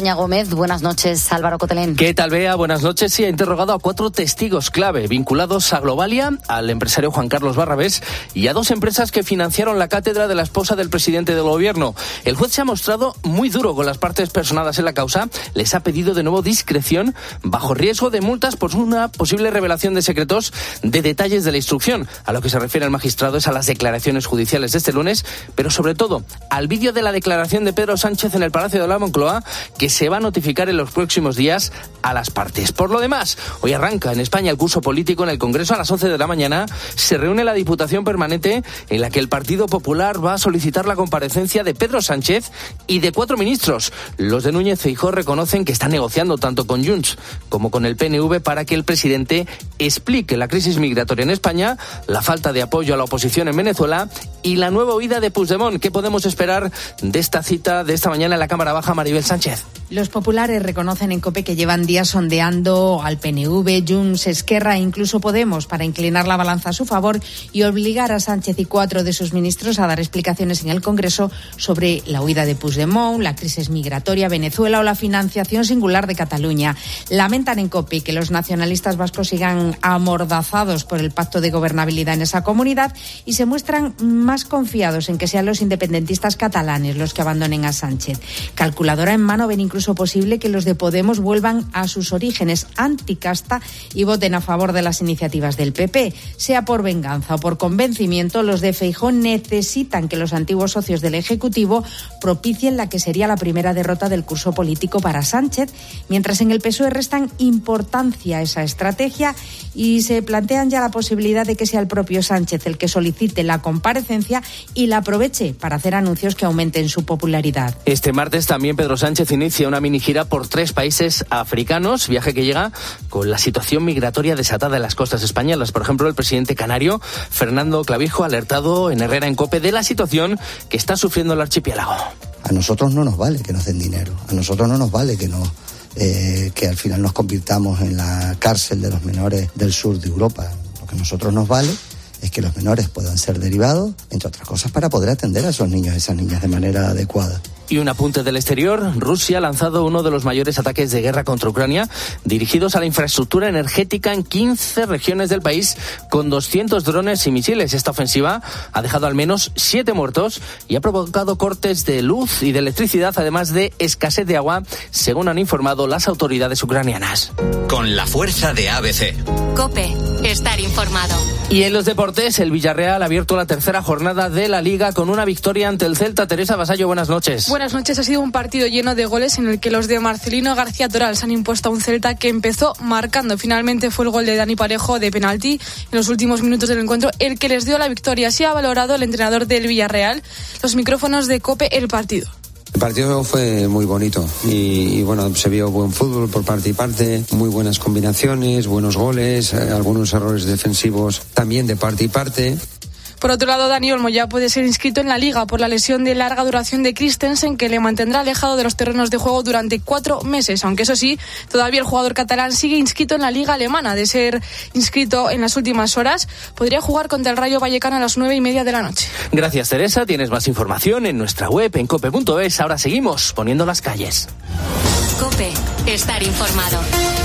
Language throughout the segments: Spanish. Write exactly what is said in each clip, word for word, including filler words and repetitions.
Begoña Gómez. Buenas noches, Álvaro Cotelén. ¿Qué tal, Bea? Buenas noches. Sí, ha interrogado a cuatro testigos clave vinculados a Globalia, al empresario Juan Carlos Barrabés y a dos empresas que financiaron la cátedra de la esposa del presidente del gobierno. El juez se ha mostrado muy duro con las partes personadas en la causa. Les ha pedido de nuevo discreción bajo riesgo de multas por una posible revelación de secretos de detalles de la instrucción. A lo que se refiere el magistrado es a las declaraciones judiciales de este lunes, pero sobre todo al vídeo de la declaración de Pedro Sánchez en el Palacio de la Moncloa, que se va a notificar en los próximos días a las partes. Por lo demás, hoy arranca en España el curso político. En el Congreso a las once de la mañana se reúne la Diputación Permanente en la que el Partido Popular va a solicitar la comparecencia de Pedro Sánchez y de cuatro ministros. Los de Núñez Feijóo reconocen que están negociando tanto con Junts como con el P N V para que el presidente explique la crisis migratoria en España, la falta de apoyo a la oposición en Venezuela y la nueva huida de Puigdemont. ¿Qué podemos esperar de esta cita de esta mañana en la Cámara Baja, Maribel Sánchez? Los populares reconocen en COPE que llevan días sondeando al P N V, Junts, Esquerra e incluso Podemos para inclinar la balanza a su favor y obligar a Sánchez y cuatro de sus ministros a dar explicaciones en el Congreso sobre la huida de Puigdemont, la crisis migratoria, Venezuela o la financiación singular de Cataluña. Lamentan en COPE que los nacionalistas vascos sigan amordazados por el pacto de gobernabilidad en esa comunidad y se muestran más confiados en que sean los independentistas catalanes los que abandonen a Sánchez. Calculadora en mano, ven incluso posible que los de Podemos vuelvan a sus orígenes anticasta y voten a favor de las iniciativas del P P. Sea por venganza o por convencimiento, los de Feijóo necesitan que los antiguos socios del Ejecutivo propicien la que sería la primera derrota del curso político para Sánchez, mientras en el P S O E restan importancia a esa estrategia y se plantean ya la posibilidad de que sea el propio Sánchez el que solicite la comparecencia y la aproveche para hacer anuncios que aumenten su popularidad. Este martes también Pedro Sánchez inicia una mini gira por tres países africanos, viaje que llega con la situación migratoria desatada en las costas españolas. Por ejemplo, el presidente canario Fernando Clavijo ha alertado en Herrera en COPE de la situación que está sufriendo el archipiélago. A nosotros no nos vale que nos den dinero, a nosotros no nos vale que nos eh, que al final nos convirtamos en la cárcel de los menores del sur de Europa. Lo que a nosotros nos vale es que los menores puedan ser derivados, entre otras cosas, para poder atender a esos niños y esas niñas de manera adecuada. Y un apunte del exterior, Rusia ha lanzado uno de los mayores ataques de guerra contra Ucrania, dirigidos a la infraestructura energética en quince regiones del país, con doscientos drones y misiles. Esta ofensiva ha dejado al menos siete muertos y ha provocado cortes de luz y de electricidad, además de escasez de agua, según han informado las autoridades ucranianas. Con la fuerza de A B C. COPE, estar informado. Y en los deportes, el Villarreal ha abierto la tercera jornada de la Liga con una victoria ante el Celta. Teresa Vasallo, buenas noches. Buenas noches. Ha sido un partido lleno de goles en el que los de Marcelino García Toral se han impuesto a un Celta que empezó marcando. Finalmente fue el gol de Dani Parejo de penalti en los últimos minutos del encuentro el que les dio la victoria. Así ha valorado el entrenador del Villarreal los micrófonos de COPE el partido. El partido fue muy bonito y, y bueno, se vio buen fútbol por parte y parte, muy buenas combinaciones, buenos goles, eh, algunos errores defensivos también de parte y parte. Por otro lado, Dani Olmo ya puede ser inscrito en la Liga por la lesión de larga duración de Christensen, que le mantendrá alejado de los terrenos de juego durante cuatro meses. Aunque eso sí, todavía el jugador catalán sigue inscrito en la Liga Alemana. De ser inscrito en las últimas horas, podría jugar contra el Rayo Vallecano a las nueve y media de la noche. Gracias, Teresa. Tienes más información en nuestra web, en cope punto es. Ahora seguimos poniendo las calles. COPE, estar informado.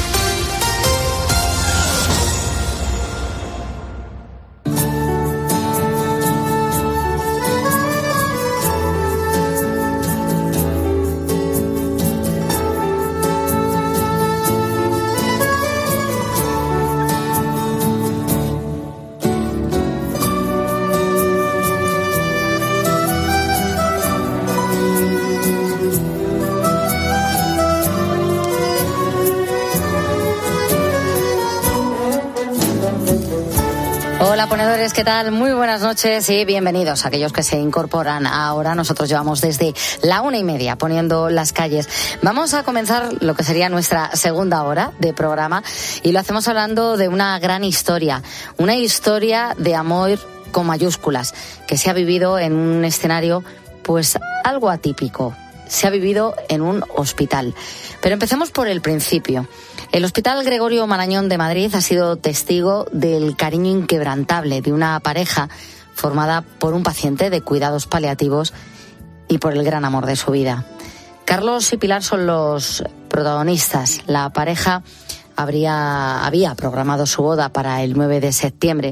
Hola ponedores, ¿qué tal? Muy buenas noches y bienvenidos a aquellos que se incorporan ahora. Nosotros llevamos desde la una y media poniendo las calles. Vamos a comenzar lo que sería nuestra segunda hora de programa y lo hacemos hablando de una gran historia, una historia de amor con mayúsculas que se ha vivido en un escenario pues algo atípico. Se ha vivido en un hospital. Pero empecemos por el principio. El Hospital Gregorio Marañón de Madrid ha sido testigo del cariño inquebrantable de una pareja formada por un paciente de cuidados paliativos y por el gran amor de su vida. Carlos y Pilar son los protagonistas. La pareja habría, había programado su boda para el nueve de septiembre,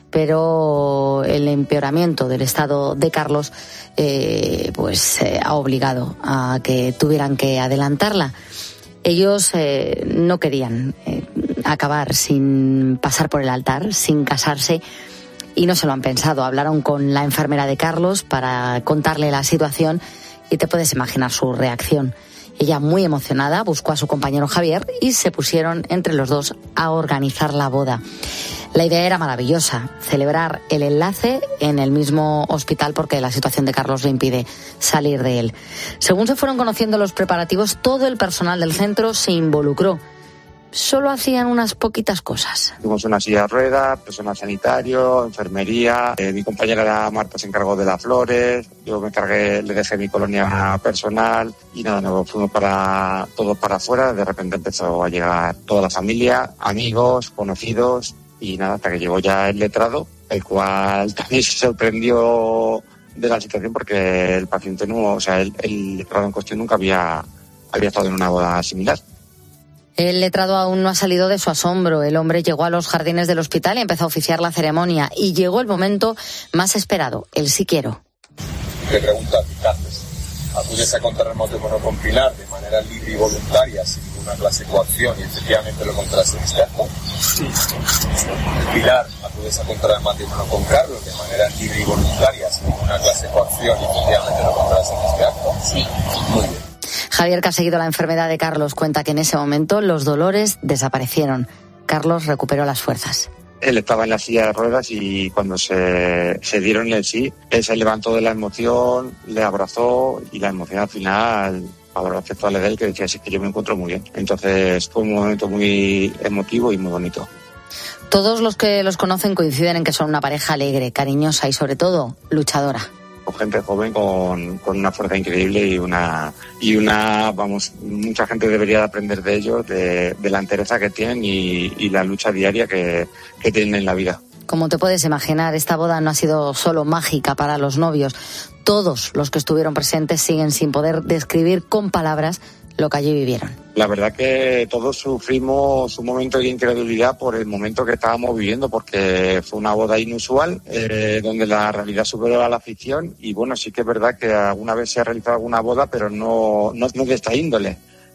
pero el empeoramiento del estado de Carlos eh, pues eh, ha obligado a que tuvieran que adelantarla. Ellos eh, no querían eh, acabar sin pasar por el altar, sin casarse, y no se lo han pensado. Hablaron con la enfermera de Carlos para contarle la situación y te puedes imaginar su reacción. Ella, muy emocionada, buscó a su compañero Javier y se pusieron entre los dos a organizar la boda. La idea era maravillosa, celebrar el enlace en el mismo hospital porque la situación de Carlos le impide salir de él. Según se fueron conociendo los preparativos, todo el personal del centro se involucró. Solo hacían unas poquitas cosas. Tuvimos una silla de ruedas, personal sanitario, enfermería. Eh, mi compañera Marta se encargó de las flores. Yo me encargué, le dejé mi colonia personal y nada, nos fuimos para todos para afuera. De repente empezó a llegar toda la familia, amigos, conocidos y nada, hasta que llegó ya el letrado, el cual también se sorprendió de la situación porque el paciente no, o sea, el, el letrado en cuestión nunca había, había estado en una boda similar. El letrado aún no ha salido de su asombro. El hombre llegó a los jardines del hospital y empezó a oficiar la ceremonia. Y llegó el momento más esperado, el sí quiero. Le pregunta, ¿qué haces? ¿Acudes a contraer matrimonio con Pilar de manera libre y voluntaria, sin ninguna clase de coacción, y efectivamente lo contraes en este acto? Sí. Pilar, ¿acudes a contraer matrimonio con Carlos de manera libre y voluntaria, sin ninguna clase de coacción, y efectivamente lo contraes en este acto? Sí. Muy bien. Javier, que ha seguido la enfermedad de Carlos, cuenta que en ese momento los dolores desaparecieron. Carlos recuperó las fuerzas. Él estaba en la silla de ruedas y cuando se, se dieron el sí, él se levantó de la emoción, le abrazó y la emoción al final, ahora aceptó de él, que decía, sí, que yo me encuentro muy bien. Entonces fue un momento muy emotivo y muy bonito. Todos los que los conocen coinciden en que son una pareja alegre, cariñosa y sobre todo luchadora. Con gente joven con, con una fuerza increíble y una, y una, vamos, mucha gente debería aprender de ellos, de, de la entereza que tienen y, y la lucha diaria que, que tienen en la vida. Como te puedes imaginar, esta boda no ha sido solo mágica para los novios. Todos los que estuvieron presentes siguen sin poder describir con palabras lo que allí vivieron. La verdad que todos sufrimos un momento de incredulidad por el momento que estábamos viviendo, porque fue una boda inusual, eh, donde la realidad superó a la ficción, y bueno, sí que es verdad que alguna vez se ha realizado alguna boda, pero no, no, no de esta índole.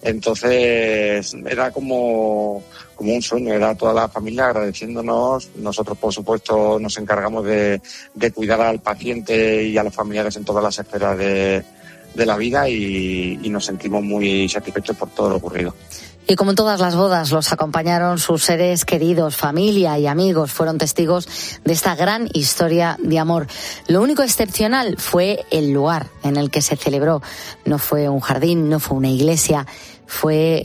Entonces era como, como un sueño, era toda la familia agradeciéndonos. Nosotros, por supuesto, nos encargamos de, de cuidar al paciente y a los familiares en todas las esferas de de la vida y, y nos sentimos muy satisfechos por todo lo ocurrido. Y como en todas las bodas, los acompañaron sus seres queridos, familia y amigos, fueron testigos de esta gran historia de amor. Lo único excepcional fue el lugar en el que se celebró. No fue un jardín, no fue una iglesia, fue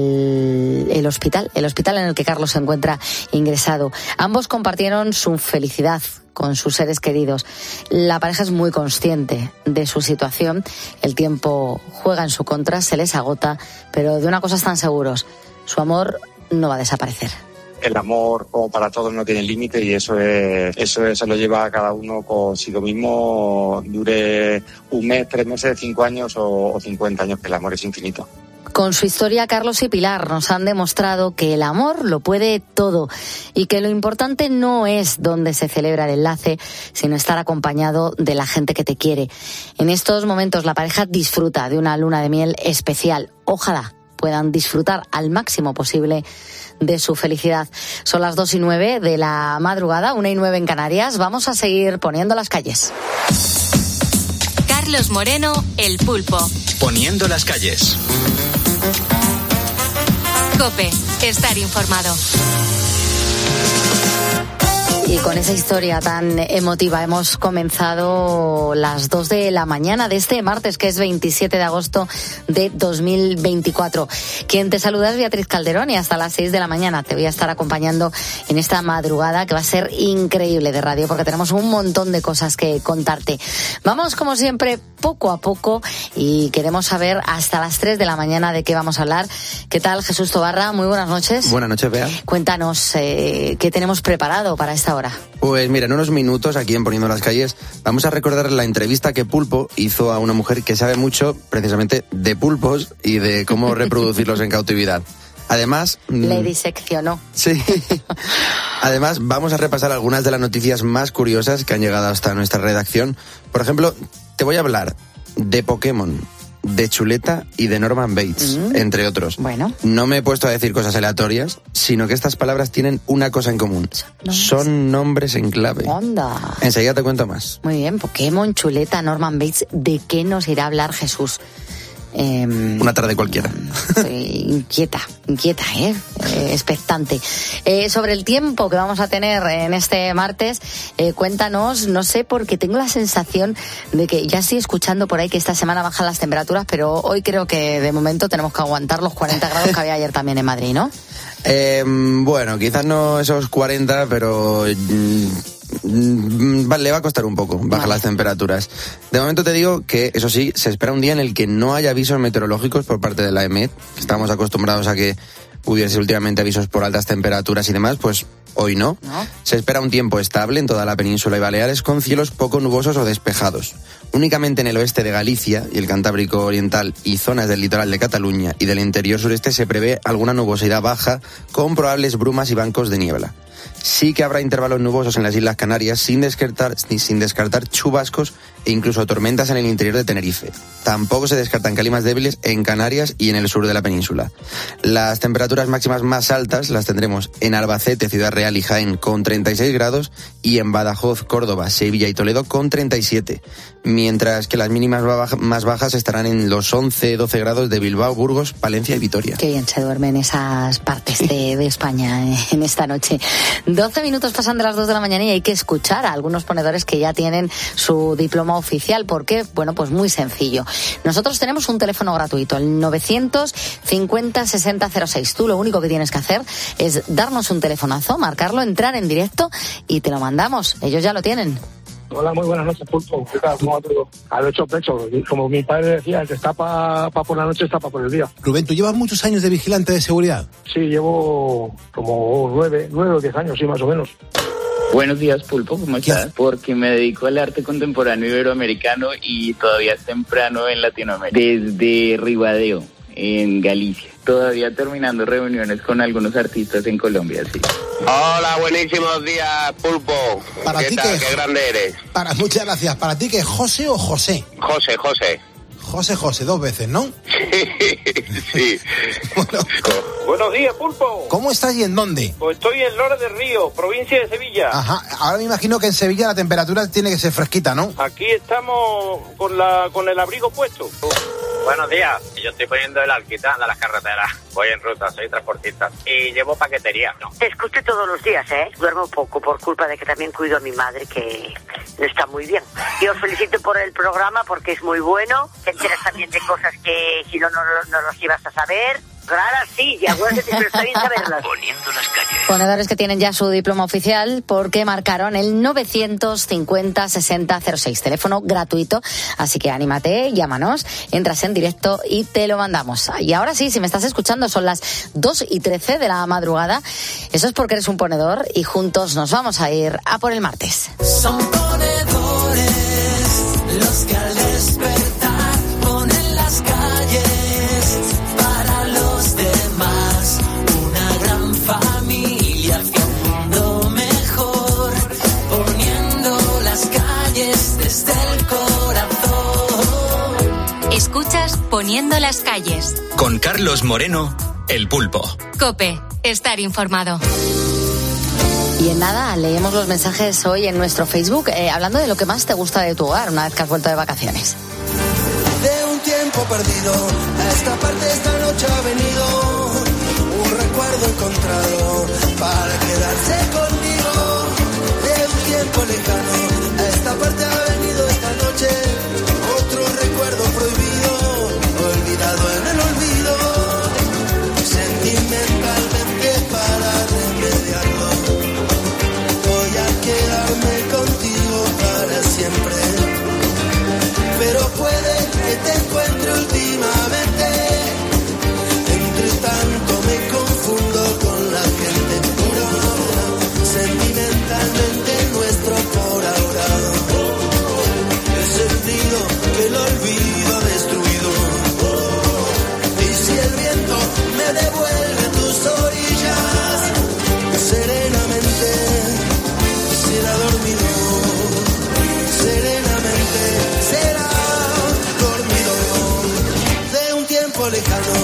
el, el hospital, el hospital en el que Carlos se encuentra ingresado. Ambos compartieron su felicidad con sus seres queridos. La pareja es muy consciente de su situación. El tiempo juega en su contra, se les agota, pero de una cosa están seguros: su amor no va a desaparecer. El amor, como para todos, no tiene límite, y eso es, eso es, se lo lleva a cada uno consigo mismo, dure un mes, tres meses, cinco años o, o cincuenta años, que el amor es infinito. Con su historia, Carlos y Pilar nos han demostrado que el amor lo puede todo y que lo importante no es dónde se celebra el enlace, sino estar acompañado de la gente que te quiere. En estos momentos la pareja disfruta de una luna de miel especial. Ojalá puedan disfrutar al máximo posible de su felicidad. Son las dos y nueve de la madrugada, una y nueve en Canarias. Vamos a seguir poniendo las calles. Carlos Moreno, El Pulpo. Poniendo las calles. COPE, estar informado. Y con esa historia tan emotiva hemos comenzado las dos de la mañana de este martes, que es veintisiete de agosto de dos mil veinticuatro. Quien te saluda es Beatriz Calderón y hasta las seis de la mañana te voy a estar acompañando en esta madrugada que va a ser increíble de radio, porque tenemos un montón de cosas que contarte. Vamos, como siempre, poco a poco, y queremos saber hasta las tres de la mañana de qué vamos a hablar. ¿Qué tal, Jesús Tobarra? Muy buenas noches. Buenas noches, Bea. Cuéntanos eh, qué tenemos preparado para esta esta hora? Pues mira, en unos minutos, aquí en Poniendo las Calles, vamos a recordar la entrevista que Pulpo hizo a una mujer que sabe mucho, precisamente, de pulpos y de cómo reproducirlos en cautividad. Además... Le diseccionó. Sí. Además, vamos a repasar algunas de las noticias más curiosas que han llegado hasta nuestra redacción. Por ejemplo, te voy a hablar de Pokémon, de Chuleta y de Norman Bates, mm. entre otros. Bueno. No me he puesto a decir cosas aleatorias, sino que estas palabras tienen una cosa en común. ¿Nombres? Son nombres en clave. Onda. Enseguida te cuento más. Muy bien, Pokémon, Chuleta, Norman Bates. ¿De qué nos irá a hablar Jesús? Eh, Una tarde cualquiera. Soy inquieta, inquieta, ¿eh? eh expectante. Eh, sobre el tiempo que vamos a tener en este martes, eh, cuéntanos, no sé, porque tengo la sensación de que ya estoy escuchando por ahí que esta semana bajan las temperaturas, pero hoy creo que de momento tenemos que aguantar los cuarenta grados que había ayer también en Madrid, ¿no? Eh, bueno, quizás no esos cuarenta, pero... Mm, le va a costar un poco bajar vale. las temperaturas. De momento te digo que, eso sí, se espera un día en el que no haya avisos meteorológicos por parte de la E M E T. Estamos acostumbrados a que hubiese últimamente avisos por altas temperaturas y demás, pues hoy no. no. Se espera un tiempo estable en toda la península y Baleares con cielos poco nubosos o despejados. Únicamente en el oeste de Galicia y el Cantábrico Oriental y zonas del litoral de Cataluña y del interior sureste se prevé alguna nubosidad baja con probables brumas y bancos de niebla. Sí que habrá intervalos nubosos en las Islas Canarias sin descartar, sin descartar chubascos e incluso tormentas en el interior de Tenerife. Tampoco se descartan calimas débiles en Canarias y en el sur de la península. Las temperaturas máximas más altas las tendremos en Albacete, Ciudad Real y Jaén con treinta y seis grados y en Badajoz, Córdoba, Sevilla y Toledo con treinta y siete. Mientras que las mínimas más bajas estarán en los once, doce grados de Bilbao, Burgos, Palencia y Vitoria. Qué bien se duerme en esas partes de, de España en esta noche. doce minutos pasan de las dos de la mañana y hay que escuchar a algunos ponedores que ya tienen su diploma oficial. ¿Por qué? Bueno, pues muy sencillo. Nosotros tenemos un teléfono gratuito, el novecientos cincuenta sesenta cero seis. Tú lo único que tienes que hacer es darnos un telefonazo, marcarlo, entrar en directo y te lo mandamos. Ellos ya lo tienen. Hola, muy buenas noches, Pulpo. ¿Qué tal? ¿Cómo va todo? Al ocho pecho. Como mi padre decía, el que está para pa por la noche está para por el día. Rubén, ¿tú llevas muchos años de vigilante de seguridad? Sí, llevo como nueve, nueve o diez años, sí, más o menos. Buenos días, Pulpo, ¿cómo estás? Porque me dedico al arte contemporáneo iberoamericano y todavía es temprano en Latinoamérica. Desde Ribadeo, en Galicia. Todavía terminando reuniones con algunos artistas en Colombia, sí. Hola, buenísimos días, Pulpo. ¿Para ¿Qué ti tal? Qué, ¿Qué grande eres? Para, muchas gracias. ¿Para ti qué, José o José? José, José. José, José, dos veces, ¿no? Sí. Bueno. Buenos días, Pulpo. ¿Cómo estás y en dónde? Pues estoy en Lora del Río, provincia de Sevilla. Ajá. Ahora me imagino que en Sevilla la temperatura tiene que ser fresquita, ¿no? Aquí estamos con la con el abrigo puesto. Buenos días, yo estoy poniendo el alquitrán a las carreteras. Voy en ruta, soy transportista y llevo paquetería. No. Te escucho todos los días, ¿eh? Duermo poco por culpa de que también cuido a mi madre, que no está muy bien. Y os felicito por el programa porque es muy bueno. Te enteras también de cosas que si no, no, no los ibas a saber. Claro, sí, y acuérdate, pero está bien saberlas. Poniendo las calles. Ponedores que tienen ya su diploma oficial porque marcaron el novecientos cincuenta sesenta cero seis. Teléfono gratuito, así que anímate, llámanos, entras en directo y te lo mandamos. Y ahora sí, si me estás escuchando, son las dos y trece de la madrugada. Eso es porque eres un ponedor y juntos nos vamos a ir a por el martes. Son ponedores los que al despertar ponen las calles. Familia hacia un mundo mejor, poniendo las calles desde el corazón. Escuchas Poniendo las calles. Con Carlos Moreno, El Pulpo. COPE, estar informado. Y en nada, leemos los mensajes hoy en nuestro Facebook, eh, hablando de lo que más te gusta de tu hogar una vez que has vuelto de vacaciones. De un tiempo perdido, a esta parte esta noche ha venido un recuerdo encontrado para quedarse conmigo. De un tiempo lejano, a esta parte ha venido esta noche otro recuerdo prohibido, olvidado en el olvido, sentimentalmente para remediarlo. Voy a quedarme contigo para siempre, pero puede que te encuentre últimamente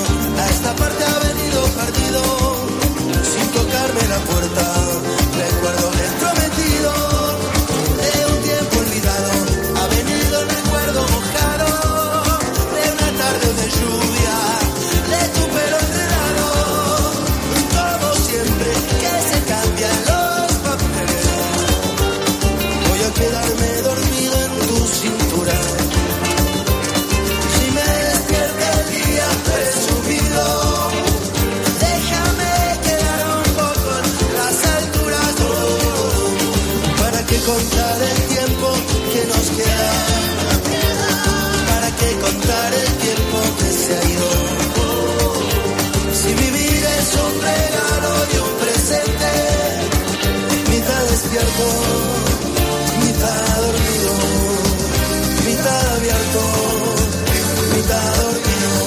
a esta parte ha venido perdido, sin tocarme la puerta. Recuerdo el prometido de un tiempo olvidado. Ha venido el recuerdo mojado de una tarde de lluvia, de tu pelo enredado. Todo siempre que se cambian los papeles. Voy a quedarme dormido en tu cintura. Si me despierta el día presumido, déjame quedar un poco en las alturas. Oh, ¿para qué contar el tiempo que nos queda? ¿Para qué contar el tiempo que se ha ido? Si vivir es un regalo de un presente, mitad despierto, mitad dormido, mitad abierto, mitad dormido.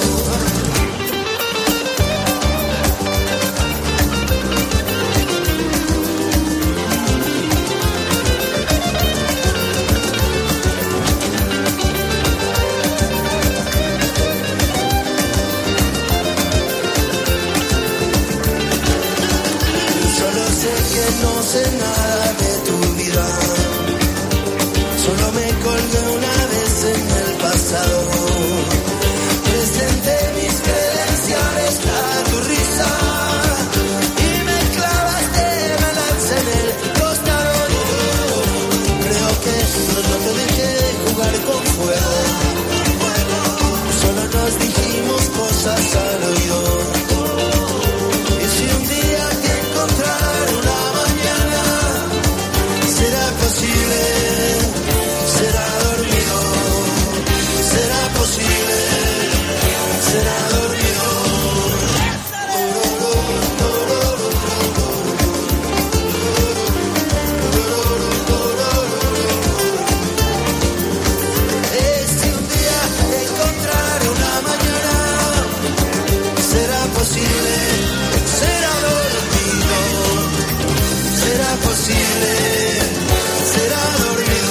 Solo sé que no sé nada de tu vida. Solo me colgué una vez en el pasado. Presenté mis credenciales a tu risa y me clavaste balance en el costado. Creo que no te dejé de jugar con fuego. Solo nos dijimos cosas al oído. Y si un día te encontrar una mañana, será posible, será dormido, será posible, será dormido. Eh, si un día te encontrar una mañana, será posible, será dormido, será posible, será dormido.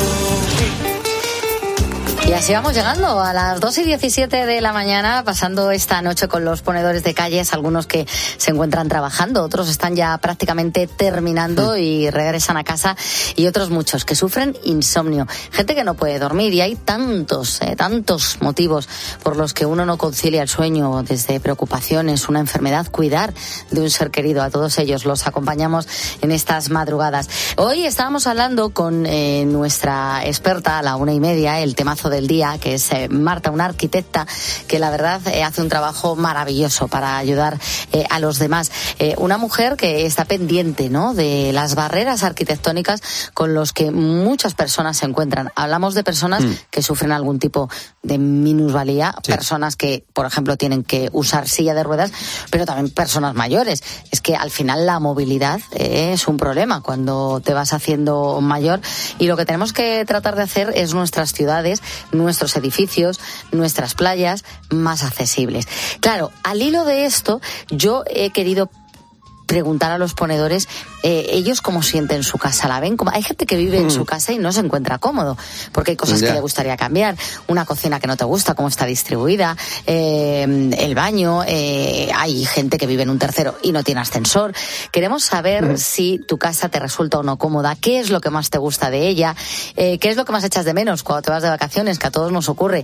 Y así vamos llegando a las dos y diecisiete de la mañana, pasando esta noche con los ponedores de calles, algunos que se encuentran trabajando, otros están ya prácticamente terminando y regresan a casa, y otros muchos que sufren insomnio, gente que no puede dormir, y hay tantos, eh, tantos motivos por los que uno no concilia el sueño, desde preocupaciones, una enfermedad, cuidar de un ser querido. A todos ellos los acompañamos en estas madrugadas. Hoy estábamos hablando con eh, nuestra experta a la una y media, el temazo del día, que es eh, Marta, una arquitecta que la verdad eh, hace un trabajo maravilloso para ayudar eh, a los demás. Eh, una mujer que está pendiente, ¿no?, de las barreras arquitectónicas con los que muchas personas se encuentran. Hablamos de personas mm. que sufren algún tipo de minusvalía, sí. personas que, por ejemplo, tienen que usar silla de ruedas, pero también personas mayores. Es que al final la movilidad eh, es un problema cuando te vas haciendo mayor, y lo que tenemos que tratar de hacer es nuestras ciudades, nuestros edificios, nuestras playas más accesibles. Claro, al hilo de esto, yo he querido preguntar a los ponedores, eh, ellos cómo sienten su casa, la ven como... Hay gente que vive mm. en su casa y no se encuentra cómodo, porque hay cosas yeah. que le gustaría cambiar, una cocina que no te gusta, cómo está distribuida, eh, el baño, eh, hay gente que vive en un tercero y no tiene ascensor. Queremos saber mm. si tu casa te resulta o no cómoda, qué es lo que más te gusta de ella, eh, qué es lo que más echas de menos cuando te vas de vacaciones, que a todos nos ocurre.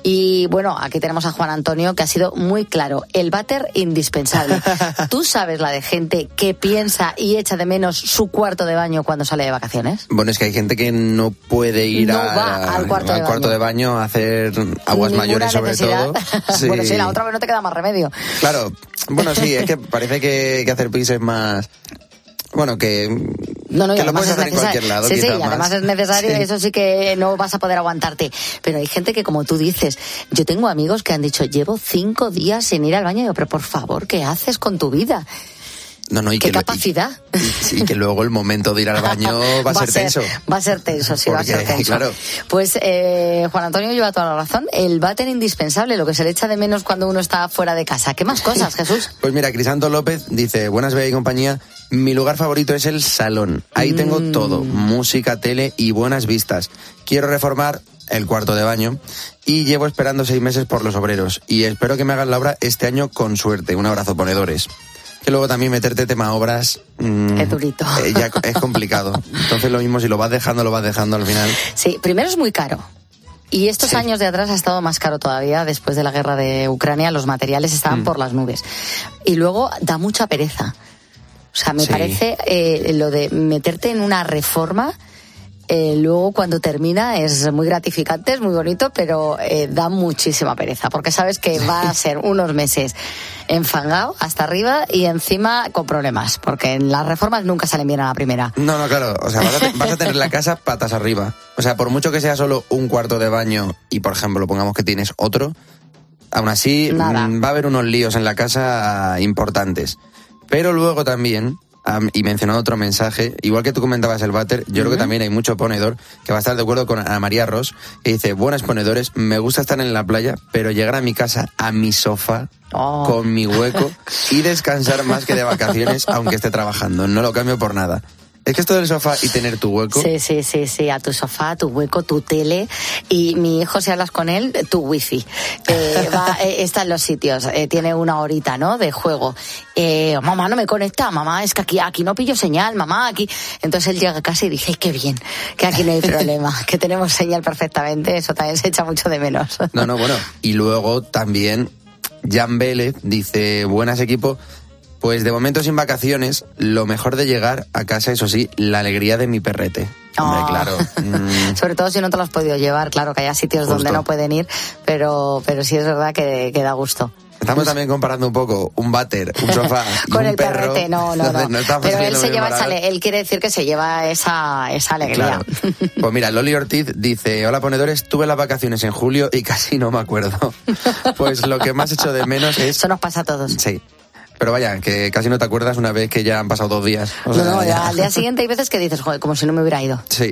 Y bueno, aquí tenemos a Juan Antonio, que ha sido muy claro, el váter indispensable. Tú sabes la de gente que piensa y echa de menos su cuarto de baño cuando sale de vacaciones. Bueno, es que hay gente que no puede ir no a, va al, cuarto, al de cuarto de baño a hacer aguas Ninguna mayores sobre necesidad. todo. Sí. Bueno, sí, la otra vez no te queda más remedio. Claro, bueno, sí, es que parece que, que hacer pis es más... Bueno, que, no, no, que lo puedes hacer en cualquier lado. Sí, sí, más. además es necesario, sí. Eso sí que no vas a poder aguantarte. Pero hay gente que, como tú dices, yo tengo amigos que han dicho, llevo cinco días sin ir al baño. Y yo, pero por favor, ¿qué haces con tu vida? No, no, y ¿Qué que capacidad? Lo, y, y que luego el momento de ir al baño va, va a ser tenso. Va a ser tenso, sí, Porque, va a ser tenso. Claro. Pues eh, Juan Antonio lleva toda la razón. El váter indispensable, lo que se le echa de menos cuando uno está fuera de casa. ¿Qué más cosas, Jesús? Pues mira, Crisanto López dice, buenas, Bea y compañía, mi lugar favorito es el salón. Ahí mm. tengo todo, música, tele y buenas vistas. Quiero reformar el cuarto de baño, y llevo esperando seis meses por los obreros, y espero que me hagan la obra este año con suerte. Un abrazo, ponedores. Que luego también meterte tema obras mmm, es durito. Eh, ya es complicado. Entonces lo mismo, si lo vas dejando, lo vas dejando al final. Sí, primero es muy caro. Y estos sí. años de atrás ha estado más caro todavía. Después de la guerra de Ucrania, los materiales estaban mm. por las nubes. Y luego da mucha pereza. O sea, me sí. parece eh, lo de meterte en una reforma... Eh, luego cuando termina es muy gratificante, es muy bonito, pero eh, da muchísima pereza, porque sabes que va a ser unos meses enfangado hasta arriba y encima con problemas, porque en las reformas nunca salen bien a la primera. No, no, claro, o sea, vas a, te- vas a tener la casa patas arriba. O sea, por mucho que sea solo un cuarto de baño y, por ejemplo, pongamos que tienes otro, aún así mmm, va a haber unos líos en la casa importantes. Pero luego también... Um, y mencionando otro mensaje, igual que tú comentabas el váter, yo uh-huh. creo que también hay mucho ponedor que va a estar de acuerdo con Ana María Ross, que dice: buenas ponedores, me gusta estar en la playa, pero llegar a mi casa, a mi sofá, oh. con mi hueco, y descansar más que de vacaciones, aunque esté trabajando. No lo cambio por nada. Es que esto del sofá y tener tu hueco... Sí, sí, sí, sí, a tu sofá, tu hueco, tu tele, y mi hijo, si hablas con él, tu wifi. Eh, va, eh, está en los sitios, eh, tiene una horita, ¿no?, de juego. Eh, mamá, no me conecta, mamá, es que aquí, aquí no pillo señal, mamá, aquí... Entonces él llega a casa y dice: ¡ay, qué bien! Que aquí no hay problema, que tenemos señal perfectamente, eso también se echa mucho de menos. No, no, bueno, y luego también Jan Vélez dice: buenas, equipo... Pues de momento sin vacaciones, lo mejor de llegar a casa, eso sí, la alegría de mi perrete. Hombre, oh. claro. Mm. Sobre todo si no te lo has podido llevar, claro que hay sitios Justo. donde no pueden ir, pero, pero sí es verdad que, que da gusto. Estamos también comparando un poco un váter, un sofá y con un el perro. perrete, no, no, no. no pero él se lleva esa, él quiere decir que se lleva esa, esa alegría. Claro. Pues mira, Loli Ortiz dice: hola ponedores, tuve las vacaciones en julio y casi no me acuerdo. Pues lo que más echo de menos es... Eso nos pasa a todos. Sí. Pero vaya, que casi no te acuerdas una vez que ya han pasado dos días. O sea, no, no, ya, ya al día siguiente hay veces que dices: joder, como si no me hubiera ido. Sí.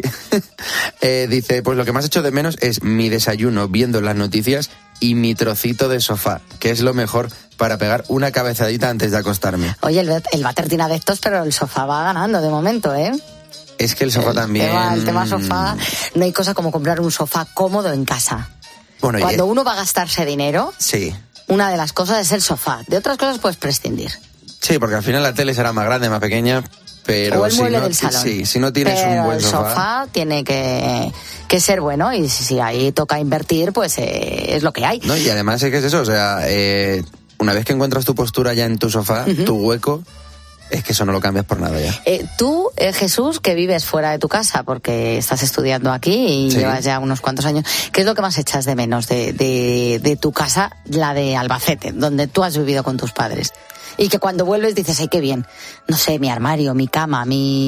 eh, dice: pues lo que más echo de menos es mi desayuno viendo las noticias y mi trocito de sofá, que es lo mejor para pegar una cabezadita antes de acostarme. Oye, el, el váter tiene adeptos, pero el sofá va ganando de momento, ¿eh? Es que el sofá el también... Tema, el tema sofá, no hay cosa como comprar un sofá cómodo en casa. Bueno, Cuando y... uno va a gastarse dinero... Sí. Una de las cosas es el sofá. De otras cosas puedes prescindir. Sí, porque al final la tele será más grande, más pequeña, pero o el si mueble no, del salón. Sí, si no tienes pero un buen el sofá... sofá tiene que, que ser bueno, y si ahí toca invertir, pues eh, es lo que hay. No, y además es que es eso, o sea, eh, una vez que encuentras tu postura ya en tu sofá, uh-huh. tu hueco... Es que eso no lo cambias por nada ya. Eh, tú, eh, Jesús, que vives fuera de tu casa porque estás estudiando aquí y sí. llevas ya unos cuantos años, ¿qué es lo que más echas de menos de, de, de tu casa, la de Albacete, donde tú has vivido con tus padres? Y que cuando vuelves dices: ay, qué bien, no sé, mi armario, mi cama,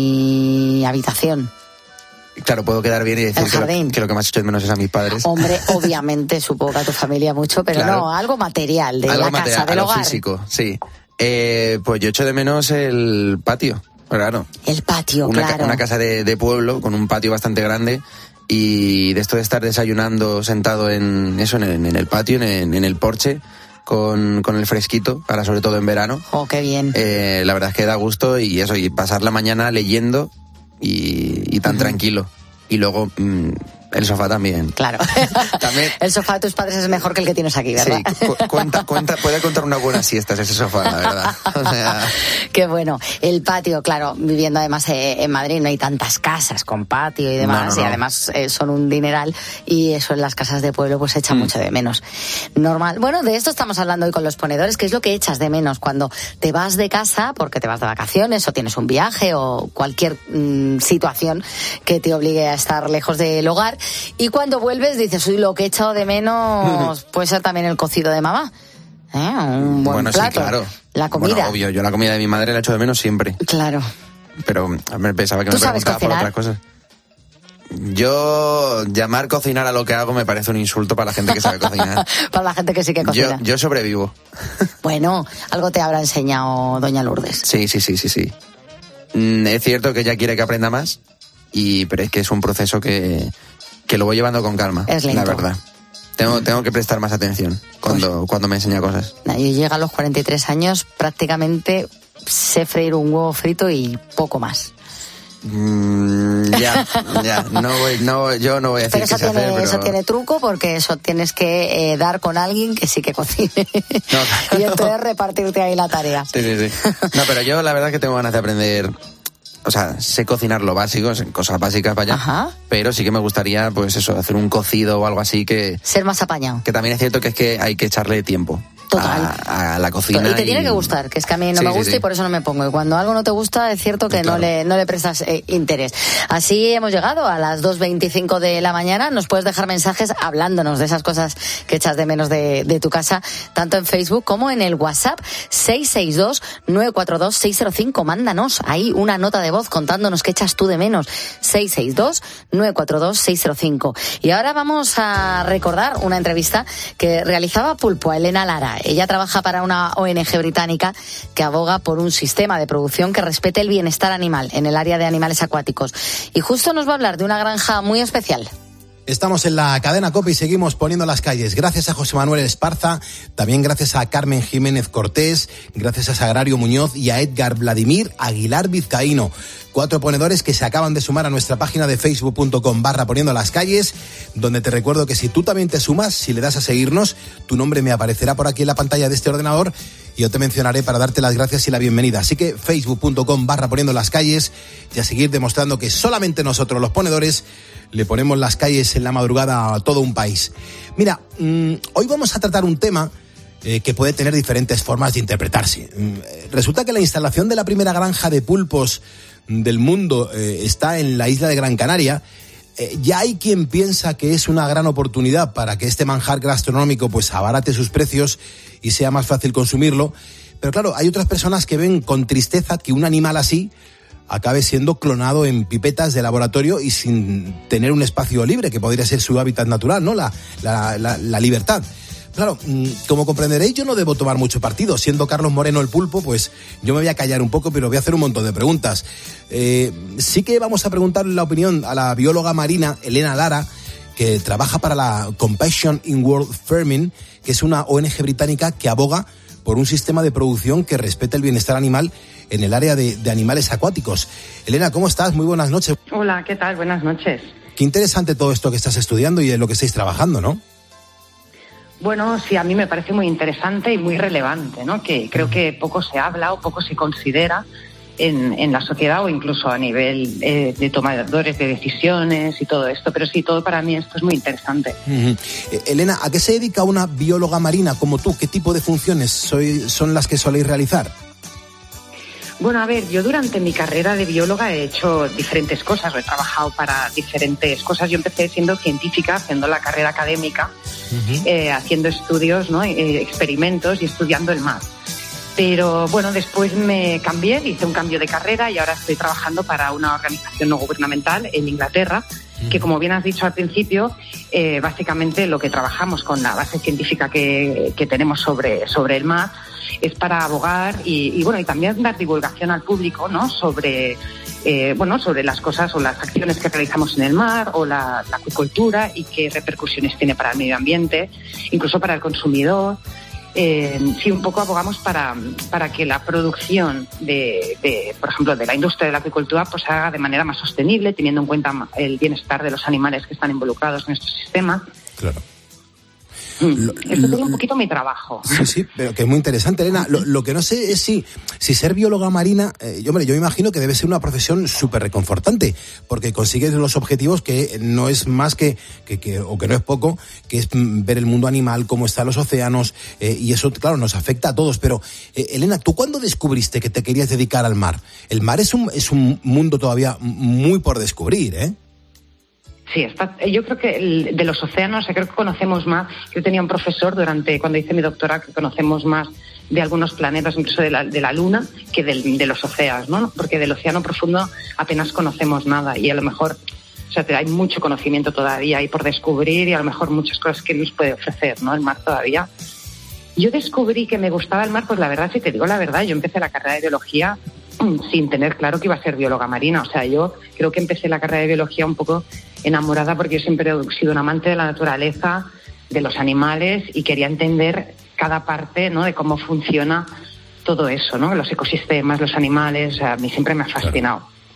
mi habitación. Claro, puedo quedar bien y decir que lo, que lo que más echo de menos es a mis padres. Hombre, obviamente, supongo que a tu familia mucho, pero claro. no, algo material, de algo la material, casa, del algo hogar. Físico, sí. Eh, pues yo echo de menos el patio, claro. El patio, una, claro. Una casa de, de pueblo con un patio bastante grande, y de esto de estar desayunando sentado en eso, en el, en el patio, en, en el porche, con, con el fresquito, para sobre todo en verano. Oh, qué bien. Eh, la verdad es que da gusto, y eso, y pasar la mañana leyendo y, y tan uh-huh. tranquilo. Y luego... Mmm, el sofá también. Claro. También. El sofá de tus padres es mejor que el que tienes aquí, ¿verdad? Sí, cu- cuenta, cuenta, puede contar unas buenas siestas ese sofá, la verdad. O sea... Qué bueno. El patio, claro, viviendo además eh, en Madrid no hay tantas casas con patio y demás, no, no, no. y además eh, son un dineral, y eso en las casas de pueblo pues se echa mm. mucho de menos. Normal. Bueno, de esto estamos hablando hoy con los ponedores, que es lo que echas de menos cuando te vas de casa porque te vas de vacaciones o tienes un viaje o cualquier mm, situación que te obligue a estar lejos del hogar. Y cuando vuelves dices: uy, lo que he echado de menos puede ser también el cocido de mamá. ¿Eh? Un buen bueno, plato. Sí, claro. La comida. Bueno, obvio, yo la comida de mi madre la echo de menos siempre. Claro. Pero me pensaba que me preguntaba por otras cosas. Yo llamar cocinar a lo que hago me parece un insulto para la gente que sabe cocinar. Para la gente que sí que cocina. Yo, yo sobrevivo. Bueno, algo te habrá enseñado doña Lourdes. Sí, sí, sí, sí, sí. Mm, es cierto que ella quiere que aprenda más, y pero es que es un proceso que... que lo voy llevando con calma, es lento. La verdad. Tengo, tengo que prestar más atención cuando, pues, cuando me enseña cosas. Yo llego a los cuarenta y tres años, prácticamente sé freír un huevo frito y poco más. Mm, ya, ya, no voy, no, yo no voy a decir pero eso qué sé tiene, hacer, pero... eso tiene truco, porque eso tienes que eh, dar con alguien que sí que cocine. No, y entonces repartirte ahí la tarea. Sí, sí, sí. No, pero yo la verdad es que tengo ganas de aprender. O sea, sé cocinar lo básico, cosas básicas para allá. Ajá. Pero sí que me gustaría, pues eso, hacer un cocido o algo así que... Ser más apañado. Que también es cierto que es que hay que echarle tiempo. Total. A, a la cocina. Y te y... tiene que gustar, que es que a mí no sí, me sí, gusta sí. y por eso no me pongo. Y cuando algo no te gusta, es cierto que claro. no le no le prestas eh, interés. Así hemos llegado a las dos veinticinco de la mañana. Nos puedes dejar mensajes hablándonos de esas cosas que echas de menos de, de tu casa, tanto en Facebook como en el WhatsApp seis seis dos, nueve cuatro dos, seis cero cinco. Mándanos ahí una nota de voz contándonos qué echas tú de menos. seis seis dos, nueve cuatro dos, seis cero cinco. Y ahora vamos a recordar una entrevista que realizaba Pulpo a Elena Lara. Ella trabaja para una O N Ge británica que aboga por un sistema de producción que respete el bienestar animal en el área de animales acuáticos. Y justo nos va a hablar de una granja muy especial. Estamos en la cadena COPE y seguimos poniendo las calles. Gracias a José Manuel Esparza, también gracias a Carmen Jiménez Cortés, gracias a Sagrario Muñoz y a Edgar Vladimir Aguilar Vizcaíno. Cuatro ponedores que se acaban de sumar a nuestra página de facebook.com barra poniendo las calles, donde te recuerdo que si tú también te sumas, si le das a seguirnos, tu nombre me aparecerá por aquí en la pantalla de este ordenador y yo te mencionaré para darte las gracias y la bienvenida. Así que facebook.com barra poniendo las calles y a seguir demostrando que solamente nosotros, los ponedores, le ponemos las calles en la madrugada a todo un país. Mira, mmm, hoy vamos a tratar un tema eh, que puede tener diferentes formas de interpretarse. Mm, resulta que la instalación de la primera granja de pulpos del mundo eh, está en la isla de Gran Canaria. Eh, ya hay quien piensa que es una gran oportunidad para que este manjar gastronómico pues abarate sus precios y sea más fácil consumirlo. Pero claro, hay otras personas que ven con tristeza que un animal así acabe siendo clonado en pipetas de laboratorio y sin tener un espacio libre, que podría ser su hábitat natural, ¿no? La, la, la, la libertad. Claro, como comprenderéis, yo no debo tomar mucho partido. Siendo Carlos Moreno el pulpo, pues yo me voy a callar un poco, pero voy a hacer un montón de preguntas. Eh, sí que vamos a preguntarle la opinión a la bióloga marina Elena Lara, que trabaja para la Compassion in World Farming, que es una O N Ge británica que aboga por un sistema de producción que respete el bienestar animal en el área de, de animales acuáticos. Elena, ¿cómo estás? Muy buenas noches. Hola, ¿qué tal? Buenas noches. Qué interesante todo esto que estás estudiando y en lo que estáis trabajando, ¿no? Bueno, sí, a mí me parece muy interesante y muy relevante, ¿no? Que creo que poco se habla o poco se considera en, en la sociedad o incluso a nivel eh, de tomadores de decisiones y todo esto. Pero sí, todo para mí esto es muy interesante. Uh-huh. Eh, Elena, ¿a qué se dedica una bióloga marina como tú? ¿Qué tipo de funciones soy, son las que soléis realizar? Bueno, a ver, yo durante mi carrera de bióloga he hecho diferentes cosas, he trabajado para diferentes cosas. Yo empecé siendo científica, haciendo la carrera académica, uh-huh. eh, haciendo estudios, ¿no? eh, experimentos y estudiando el mar. Pero bueno, después me cambié, hice un cambio de carrera y ahora estoy trabajando para una organización no gubernamental en Inglaterra, uh-huh. que como bien has dicho al principio, eh, básicamente lo que trabajamos con la base científica que, que tenemos sobre, sobre el mar es para abogar y, y bueno y también dar divulgación al público, ¿no? sobre eh, bueno sobre las cosas o las acciones que realizamos en el mar o la, la acuicultura y qué repercusiones tiene para el medio ambiente, incluso para el consumidor. Eh, sí, un poco abogamos para, para que la producción de, de, por ejemplo, de la industria de la acuicultura pues se haga de manera más sostenible, teniendo en cuenta el bienestar de los animales que están involucrados en estos sistemas. Claro. Lo, Esto es un poquito mi trabajo. Sí, sí, pero que es muy interesante, Elena. Lo, lo que no sé es si, si ser bióloga marina, eh, yo, hombre, yo me imagino que debe ser una profesión súper reconfortante, porque consigues los objetivos que no es más que, que, que, o que no es poco, que es ver el mundo animal, cómo están los océanos, eh, y eso, claro, nos afecta a todos. Pero, eh, Elena, ¿tú cuándo descubriste que te querías dedicar al mar? El mar es un, es un mundo todavía muy por descubrir, ¿eh? Sí, está, yo creo que el, de los océanos, creo que conocemos más. Yo tenía un profesor durante cuando hice mi doctorado que conocemos más de algunos planetas, incluso de la, de la Luna, que del, de los océanos, ¿no? Porque del océano profundo apenas conocemos nada y a lo mejor, o sea, hay mucho conocimiento todavía ahí por descubrir y a lo mejor muchas cosas que nos puede ofrecer, ¿no? El mar todavía. Yo descubrí que me gustaba el mar, pues la verdad, si te digo la verdad, yo empecé la carrera de biología sin tener claro que iba a ser bióloga marina. O sea, yo creo que empecé la carrera de biología un poco enamorada porque yo siempre he sido un amante de la naturaleza, de los animales y quería entender cada parte, ¿no? De cómo funciona todo eso, ¿no? Los ecosistemas, los animales, o sea, a mí siempre me ha fascinado.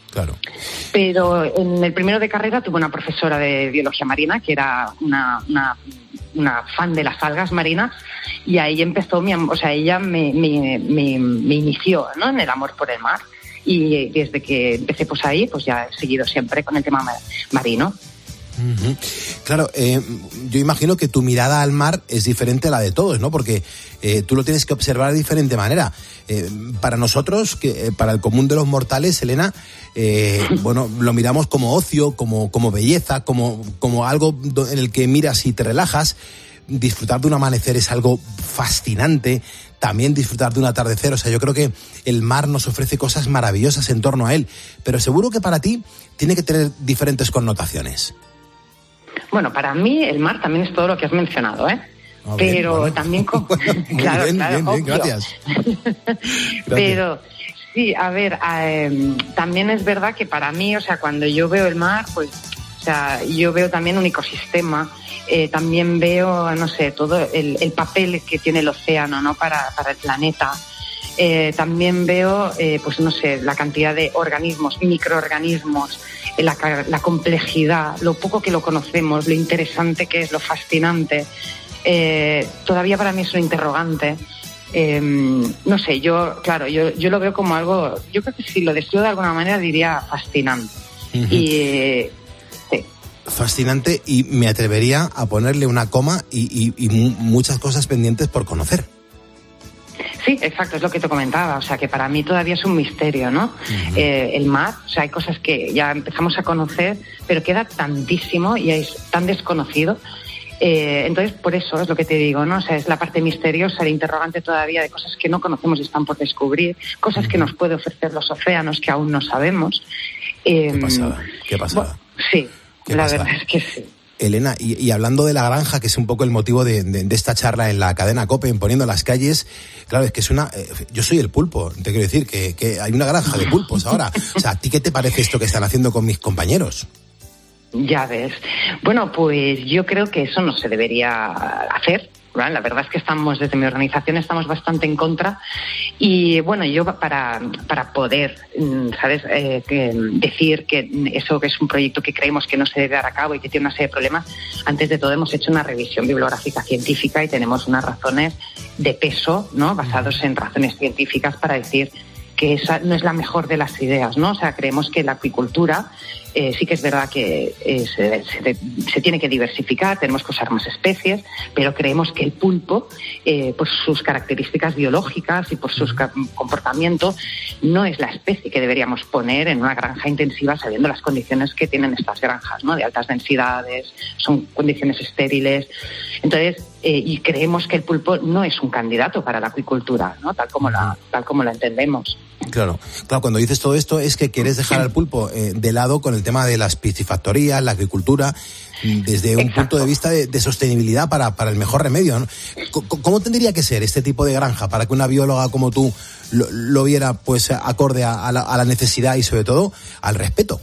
Claro. Pero en el primero de carrera tuve una profesora de biología marina que era una, una, una fan de las algas marinas, y ahí empezó mi, o sea, ella me, me, me, me inició, ¿no?, en el amor por el mar, y desde que empecé pues ahí, pues ya he seguido siempre con el tema marino. Uh-huh. Claro, eh, yo imagino que tu mirada al mar es diferente a la de todos, ¿no? Porque eh, tú lo tienes que observar de diferente manera. Eh, para nosotros, que eh, para el común de los mortales, Elena, eh, bueno, lo miramos como ocio, como, como belleza, como, como algo en el que miras y te relajas. Disfrutar de un amanecer es algo fascinante, también disfrutar de un atardecer. O sea, yo creo que el mar nos ofrece cosas maravillosas en torno a él, pero seguro que para ti tiene que tener diferentes connotaciones. Bueno, para mí el mar también es todo lo que has mencionado, ¿eh? Ah, pero bien, bueno. también... Con... Muy claro, bien, claro, bien, bien, gracias. gracias. Pero sí, a ver, eh, también es verdad que para mí, o sea, cuando yo veo el mar, pues, o sea, yo veo también un ecosistema, eh, también veo, no sé, todo el, el papel que tiene el océano, ¿no?, para, para el planeta. Eh, también veo, eh, pues no sé, la cantidad de organismos, microorganismos, eh, la, la complejidad, lo poco que lo conocemos, lo interesante que es, lo fascinante. Eh, todavía para mí es un interrogante. Eh, no sé, yo, claro, yo, yo lo veo como algo, yo creo que si lo describo de alguna manera diría fascinante. Uh-huh. Y eh, sí. Fascinante, y me atrevería a ponerle una coma y, y, y muchas cosas pendientes por conocer. Sí, exacto, es lo que te comentaba, o sea, que para mí todavía es un misterio, ¿no? Uh-huh. Eh, el mar, o sea, hay cosas que ya empezamos a conocer, pero queda tantísimo y es tan desconocido. Eh, entonces, por eso es lo que te digo, ¿no? O sea, es la parte misteriosa, el interrogante todavía de cosas que no conocemos y están por descubrir, cosas uh-huh. que nos puede ofrecer los océanos que aún no sabemos. Eh, qué pasada, qué pasada. Bueno, sí, qué la pasada. Verdad es que sí. Elena, y, y hablando de la granja, que es un poco el motivo de, de, de esta charla en la cadena COPE, en Poniendo las Calles, claro, es que es una... Eh, yo soy el pulpo, te quiero decir, que, que hay una granja de pulpos ahora. O sea, ¿a ti qué te parece esto que están haciendo con mis compañeros? Ya ves. Bueno, pues yo creo que eso no se debería hacer. ¿Vale? La verdad es que estamos, desde mi organización, estamos bastante en contra. Y bueno, yo para, para poder, ¿sabes?, eh, que decir que eso que es un proyecto que creemos que no se debe dar a cabo y que tiene una serie de problemas, antes de todo hemos hecho una revisión bibliográfica científica y tenemos unas razones de peso, ¿no?, basados en razones científicas para decir que esa no es la mejor de las ideas, ¿no? O sea, creemos que la acuicultura eh, sí que es verdad que eh, se, se, se tiene que diversificar, tenemos que usar más especies, pero creemos que el pulpo, eh, por sus características biológicas y por su comportamiento, no es la especie que deberíamos poner en una granja intensiva, sabiendo las condiciones que tienen estas granjas, ¿no?, de altas densidades, son condiciones estériles. Entonces, eh, y creemos que el pulpo no es un candidato para la acuicultura, ¿no?, tal como la, tal como la entendemos. Claro, claro, cuando dices todo esto es que quieres dejar al pulpo eh, de lado con el tema de las piscifactorías, la agricultura, desde un Exacto. punto de vista de, de sostenibilidad para, para el mejor remedio, ¿no? ¿Cómo tendría que ser este tipo de granja para que una bióloga como tú lo, lo viera pues acorde a, a, la, a la necesidad y sobre todo al respeto?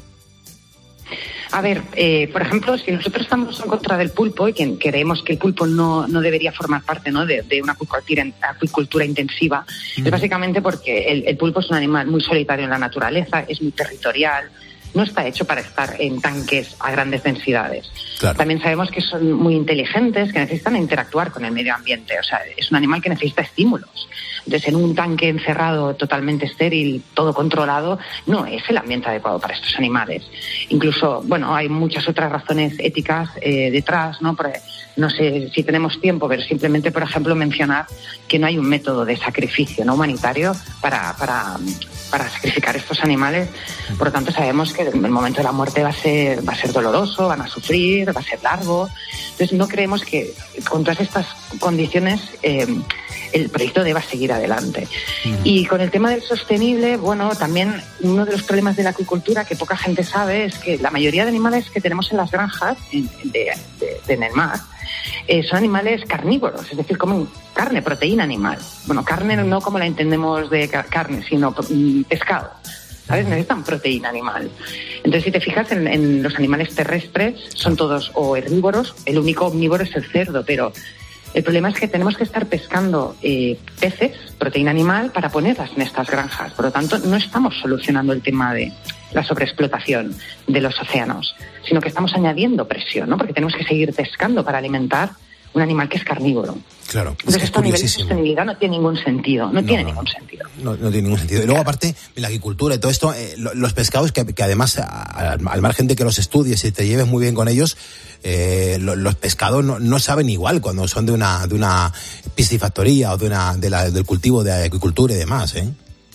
A ver, eh, por ejemplo, si nosotros estamos en contra del pulpo y que creemos que el pulpo no, no debería formar parte, ¿no?, de, de una acuicultura, acuicultura intensiva, mm. es básicamente porque el, el pulpo es un animal muy solitario en la naturaleza, es muy territorial, no está hecho para estar en tanques a grandes densidades. Claro. También sabemos que son muy inteligentes, que necesitan interactuar con el medio ambiente. O sea, es un animal que necesita estímulos. Entonces, en un tanque encerrado, totalmente estéril, todo controlado, no es el ambiente adecuado para estos animales. Incluso, bueno, hay muchas otras razones éticas eh, detrás, ¿no? Porque, no sé si tenemos tiempo, pero simplemente, por ejemplo, mencionar que no hay un método de sacrificio no humanitario para, para, para sacrificar estos animales. Por lo tanto, sabemos que el momento de la muerte va a ser, va a ser doloroso, van a sufrir, va a ser largo. Entonces, no creemos que con todas estas condiciones eh, el proyecto deba seguir adelante. Uh-huh. Y con el tema del sostenible, bueno, también uno de los problemas de la acuicultura que poca gente sabe es que la mayoría de animales que tenemos en las granjas, en, de, de, de en el mar, Eh, son animales carnívoros, es decir, comen carne, proteína animal. Bueno, carne no como la entendemos de car- carne, sino mm, pescado, ¿sabes? Necesitan proteína animal. Entonces, si te fijas en, en los animales terrestres, son todos o herbívoros, el único omnívoro es el cerdo, pero el problema es que tenemos que estar pescando eh, peces, proteína animal, para ponerlas en estas granjas. Por lo tanto, no estamos solucionando el tema de la sobreexplotación de los océanos, sino que estamos añadiendo presión, ¿no? Porque tenemos que seguir pescando para alimentar un animal que es carnívoro. Claro, Entonces, es esto a nivel de curiosísimo. sostenibilidad no tiene ningún sentido, no, No, tiene no. ningún sentido. No, no tiene ningún sentido. Y luego, aparte, la agricultura y todo esto, eh, lo- los pescados, que, que además, a- al, al margen de que los estudies y te lleves muy bien con ellos, eh, lo- los pescados no, no saben igual cuando son de una de una piscifactoría o de una de la, del cultivo de agricultura y demás, ¿eh?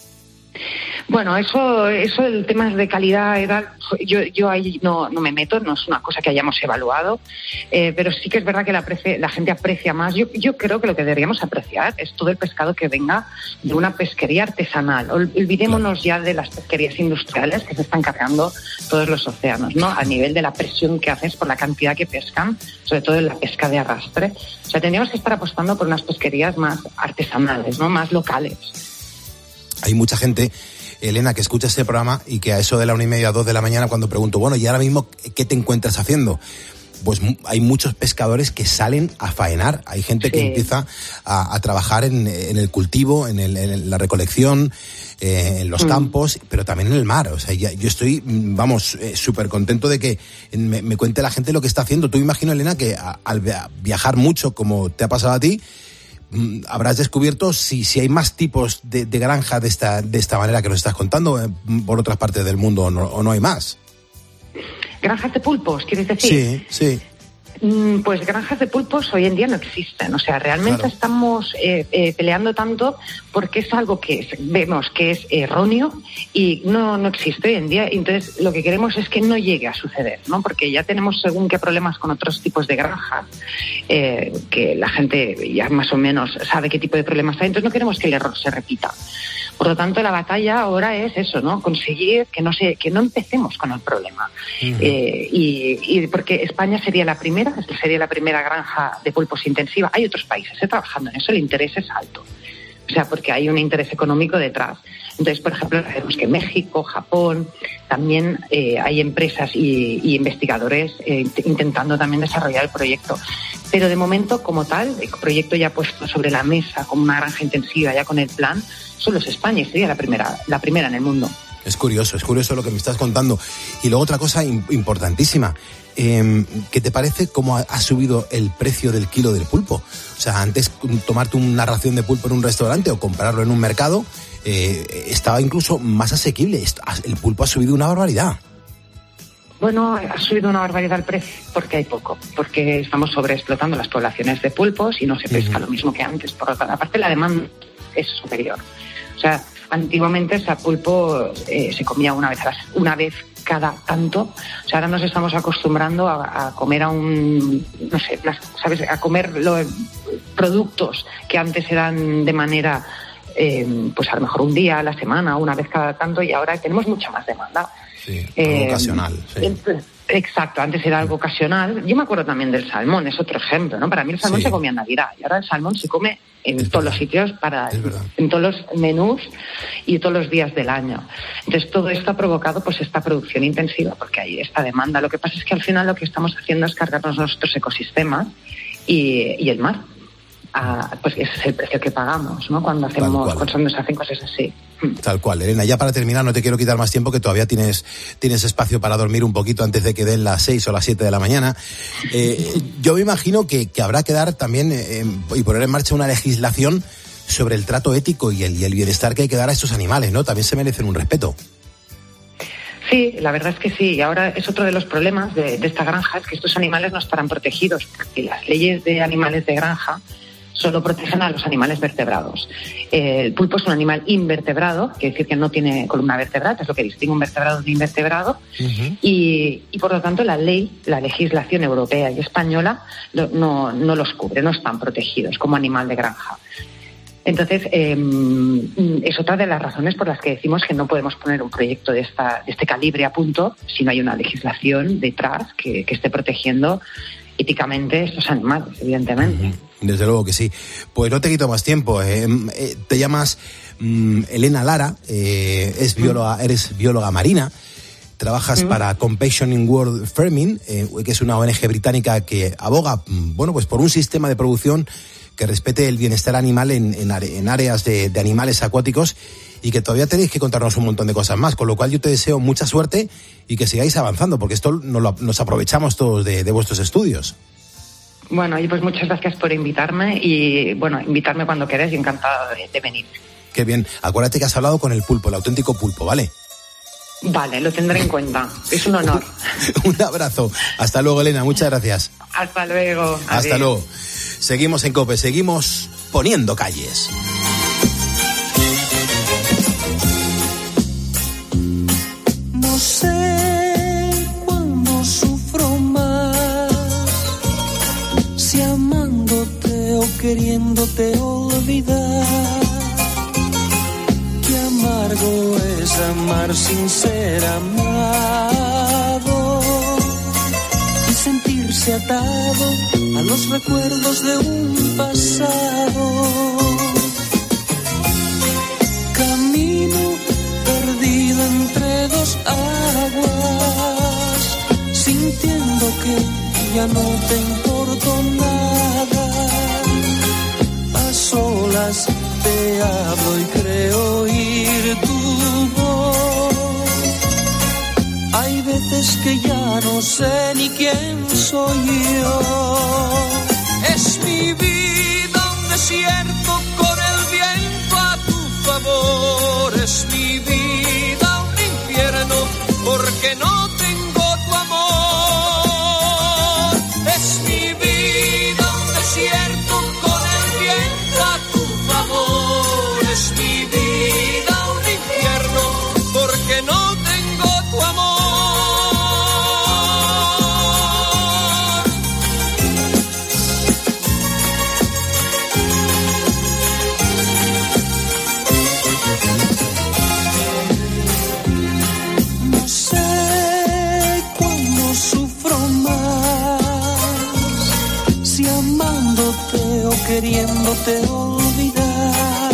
Bueno, eso, eso el tema de calidad, edad, yo, yo ahí no, no me meto, no es una cosa que hayamos evaluado, eh, pero sí que es verdad que la, aprecie- la gente aprecia más. Yo, yo creo que lo que deberíamos apreciar es todo el pescado que venga de una pesquería artesanal. Ol- Olvidémonos ya de las pesquerías industriales que se están cargando todos los océanos, ¿no? A nivel de la presión que haces por la cantidad que pescan, sobre todo en la pesca de arrastre. O sea, tendríamos que estar apostando por unas pesquerías más artesanales, ¿no? Más locales. Hay mucha gente, Elena, que escucha este programa y que a eso de la una y media, dos de la mañana, cuando pregunto, bueno, ¿y ahora mismo qué te encuentras haciendo? Pues mu- hay muchos pescadores que salen a faenar. Hay gente que Sí. empieza a, a trabajar en, en el cultivo, en, el- en la recolección, eh, en los Mm. campos, pero también en el mar. O sea, ya- yo estoy, mm, vamos, eh, súper contento de que me, me cuente la gente lo que está haciendo. Tú imagino, Elena, que a- al via- viajar mucho, como te ha pasado a ti, mm, habrás descubierto si, si hay más tipos de, de granja de esta, de esta manera que nos estás contando eh, por otras partes del mundo, o no, o no hay más. ¿Granjas de pulpos, quieres decir? Sí, sí. Mm, Pues granjas de pulpos hoy en día no existen. O sea, realmente Claro. estamos eh, eh, peleando tanto porque es algo que es- vemos que es erróneo y no, no existe hoy en día. Entonces, lo que queremos es que no llegue a suceder, ¿no? Porque ya tenemos según qué problemas con otros tipos de granjas, eh, que la gente ya más o menos sabe qué tipo de problemas hay. Entonces, no queremos que el error se repita. Por lo tanto, la batalla ahora es eso, ¿no? Conseguir que no se, que no empecemos con el problema. Eh, y, y porque España sería la primera, sería la primera granja de pulpos intensiva. Hay otros países eh, trabajando en eso, el interés es alto. O sea, porque hay un interés económico detrás. Entonces, por ejemplo, sabemos que México, Japón, también eh, hay empresas y, y investigadores eh, int- intentando también desarrollar el proyecto. Pero de momento, como tal, el proyecto ya puesto sobre la mesa como una granja intensiva, ya con el plan, solo es España y sería la primera, la primera en el mundo. Es curioso, es curioso lo que me estás contando. Y luego otra cosa im- importantísima. Eh, ¿Qué te parece cómo ha, ha subido el precio del kilo del pulpo? O sea, antes mm, tomarte una ración de pulpo en un restaurante o comprarlo en un mercado eh, estaba incluso más asequible. Est- El pulpo ha subido una barbaridad. Bueno, ha subido una barbaridad el precio porque hay poco, porque estamos sobreexplotando las poblaciones de pulpos y no se pesca lo mismo que antes. Por otra parte, la demanda es superior. O sea, antiguamente ese pulpo eh, se comía una vez, a las, una vez cada tanto. O sea, ahora nos estamos acostumbrando a, a comer a un, no sé, las- ¿sabes? A comer los productos que antes eran de manera, eh, pues a lo mejor un día a la semana, una vez cada tanto, y ahora tenemos mucha más demanda. Sí, Eh, algo ocasional. Sí. Ent- Exacto, antes era algo ocasional. Yo me acuerdo también del salmón, es otro ejemplo, ¿no? Para mí el salmón Sí. se comía en Navidad y ahora el salmón se come en Es todos verdad. los sitios, para Es verdad. en todos los menús y todos los días del año. Entonces todo esto ha provocado pues esta producción intensiva porque hay esta demanda. Lo que pasa es que al final lo que estamos haciendo es cargarnos nuestros ecosistemas y, y el mar. Ah, pues ese es el precio que pagamos, ¿no? Cuando hacemos, cual. cuando se hacen cosas así. Tal cual. Elena, ya para terminar, no te quiero quitar más tiempo, que todavía tienes, tienes espacio para dormir un poquito antes de que den las seis o las siete de la mañana. Eh, yo me imagino que, que habrá que dar también eh, y poner en marcha una legislación sobre el trato ético y el, y el bienestar que hay que dar a estos animales, ¿no? También se merecen un respeto. Sí, la verdad es que sí. Y ahora es otro de los problemas de, de esta granja, es que estos animales no estarán protegidos, porque las leyes de animales de granja solo protegen a los animales vertebrados. Eh, el pulpo es un animal invertebrado, quiere decir que no tiene columna vertebral, que es lo que distingue un vertebrado de un invertebrado, y, y por lo tanto la ley, la legislación europea y española lo- no, no los cubre, no están protegidos como animal de granja. Entonces, eh, es otra de las razones por las que decimos que no podemos poner un proyecto de, esta, de este calibre a punto si no hay una legislación detrás que, que esté protegiendo éticamente estos animales, evidentemente. Desde luego que sí. Pues no te quito más tiempo. eh, eh, te llamas mm, Elena Lara, eh, es bióloga, eres bióloga marina. Trabajas Mm. para Compassion in World Farming, eh, que es una O N G británica que aboga, mm, bueno, pues por un sistema de producción que respete el bienestar animal en, en, are- en áreas de, de animales acuáticos y que todavía tenéis que contarnos un montón de cosas más, con lo cual yo te deseo mucha suerte y que sigáis avanzando, porque esto nos, lo, nos aprovechamos todos de, de vuestros estudios. Bueno, y pues muchas gracias por invitarme y, bueno, invitarme cuando queráis y encantada de, de venir. Qué bien. Acuérdate que has hablado con el pulpo, el auténtico pulpo, ¿vale? Vale, lo tendré en cuenta. Es un honor. Un abrazo. Hasta luego, Elena. Muchas gracias. Hasta luego. Hasta Adiós. luego. Seguimos en COPE, seguimos poniendo calles. No sé cuándo sufro más, si amándote o queriéndote olvidar. Qué amargo es amar sin ser amado y sentirse atado a los recuerdos de un pasado. Camino perdido entre dos aguas, sintiendo que ya no te importo nada. A solas te hablo y creo oír tu voz. Hay veces que ya no sé ni quién soy yo. Es mi vida un desierto con el viento a tu favor. Es mi vida un infierno porque no tengo tu amor. Es mi vida un desierto con el viento a tu favor. Es mi vida un infierno porque no tengo tu amor. No sé cuándo sufro más, si amándote o queriéndote olvidar.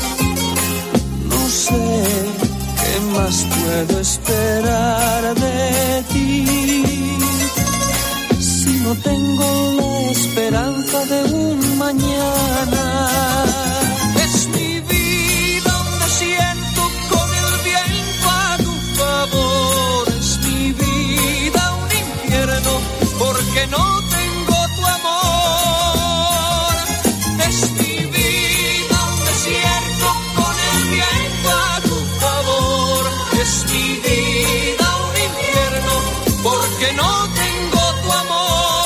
No sé qué más puedo esperar de ti, si no tengo la esperanza de un mañana. Es mi vida un desierto con el viento a tu favor. Es mi vida un infierno porque no tengo tu amor. Es mi vida un desierto con el viento a tu favor. Es mi vida un infierno porque no tengo tu amor.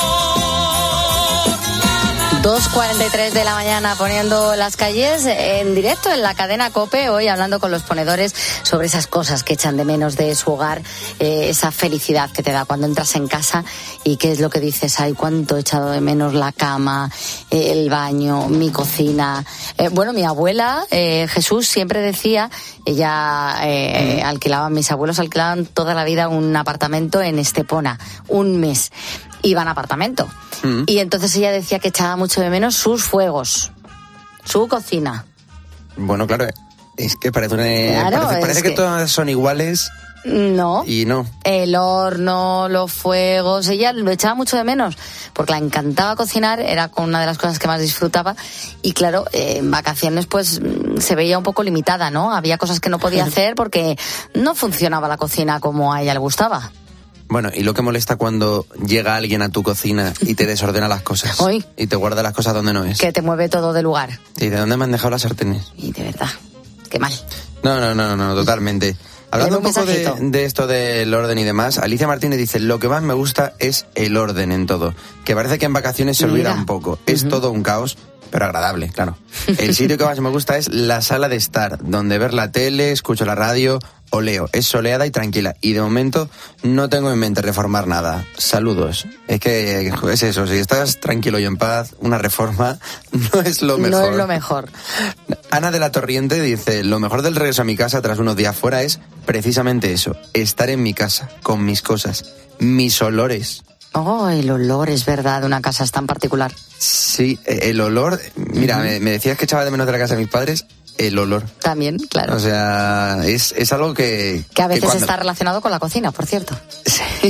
dos cuarenta y tres de la mañana poniendo las calles en directo en la cadena COPE, hoy hablando con los ponedores sobre esas cosas que echan de menos de su hogar, eh, esa felicidad que te da cuando entras en casa y qué es lo que dices, ay, cuánto he echado de menos la cama, eh, el baño, mi cocina. Eh, bueno, mi abuela, eh, Jesús, siempre decía, ella eh, mm. alquilaba, mis abuelos alquilaban toda la vida un apartamento en Estepona, un mes. Iban a apartamento. Mm. Y entonces ella decía que echaba mucho de menos sus fuegos, su cocina. Bueno, claro, es que parece, una, claro, parece, parece que, que todas son iguales. No. Y no. El horno, los fuegos, ella lo echaba mucho de menos, porque la encantaba cocinar, era una de las cosas que más disfrutaba, y claro, eh, en vacaciones pues se veía un poco limitada, ¿no? Había cosas que no podía hacer porque no funcionaba la cocina como a ella le gustaba. Bueno, y lo que molesta cuando llega alguien a tu cocina y te desordena las cosas. Hoy. Y te guarda las cosas donde no es. Que te mueve todo de lugar. ¿Y de dónde me han dejado las sartenes? Y de verdad, qué mal. No, no, no, no, totalmente. Hablando un, un poco de, de esto del orden y demás, Alicia Martínez dice, lo que más me gusta es el orden en todo. Que parece que en vacaciones se olvida Mira. un poco. Es uh-huh. todo un caos, pero agradable, claro. El sitio que más me gusta es la sala de estar, donde ver la tele, escucho la radio o leo. Es soleada y tranquila. Y de momento no tengo en mente reformar nada. Saludos. Es que es eso, si estás tranquilo y en paz, una reforma no es lo mejor. No es lo mejor. Ana de la Torriente dice, lo mejor del regreso a mi casa tras unos días fuera es precisamente eso, estar en mi casa, con mis cosas, mis olores. Oh, el olor, es verdad, una casa es tan particular. Sí, el olor, mira, uh-huh. me, me decías que echaba de menos de la casa de mis padres, el olor. También, claro. O sea, es, es algo que... Que a veces que cuando... está relacionado con la cocina, por cierto. Sí.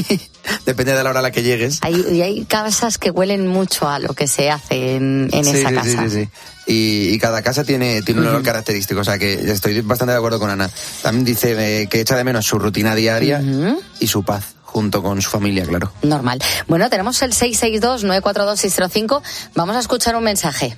Depende de la hora a la que llegues. Hay, y hay casas que huelen mucho a lo que se hace en, en sí, esa sí, casa. Sí, sí, sí. Y, y cada casa tiene, tiene un olor uh-huh. característico, o sea que estoy bastante de acuerdo con Ana. También dice eh, que echa de menos su rutina diaria uh-huh. y su paz, junto con su familia, claro. Normal. Bueno, tenemos el seis seis dos, nueve cuatro dos, seis cero cinco. Vamos a escuchar un mensaje.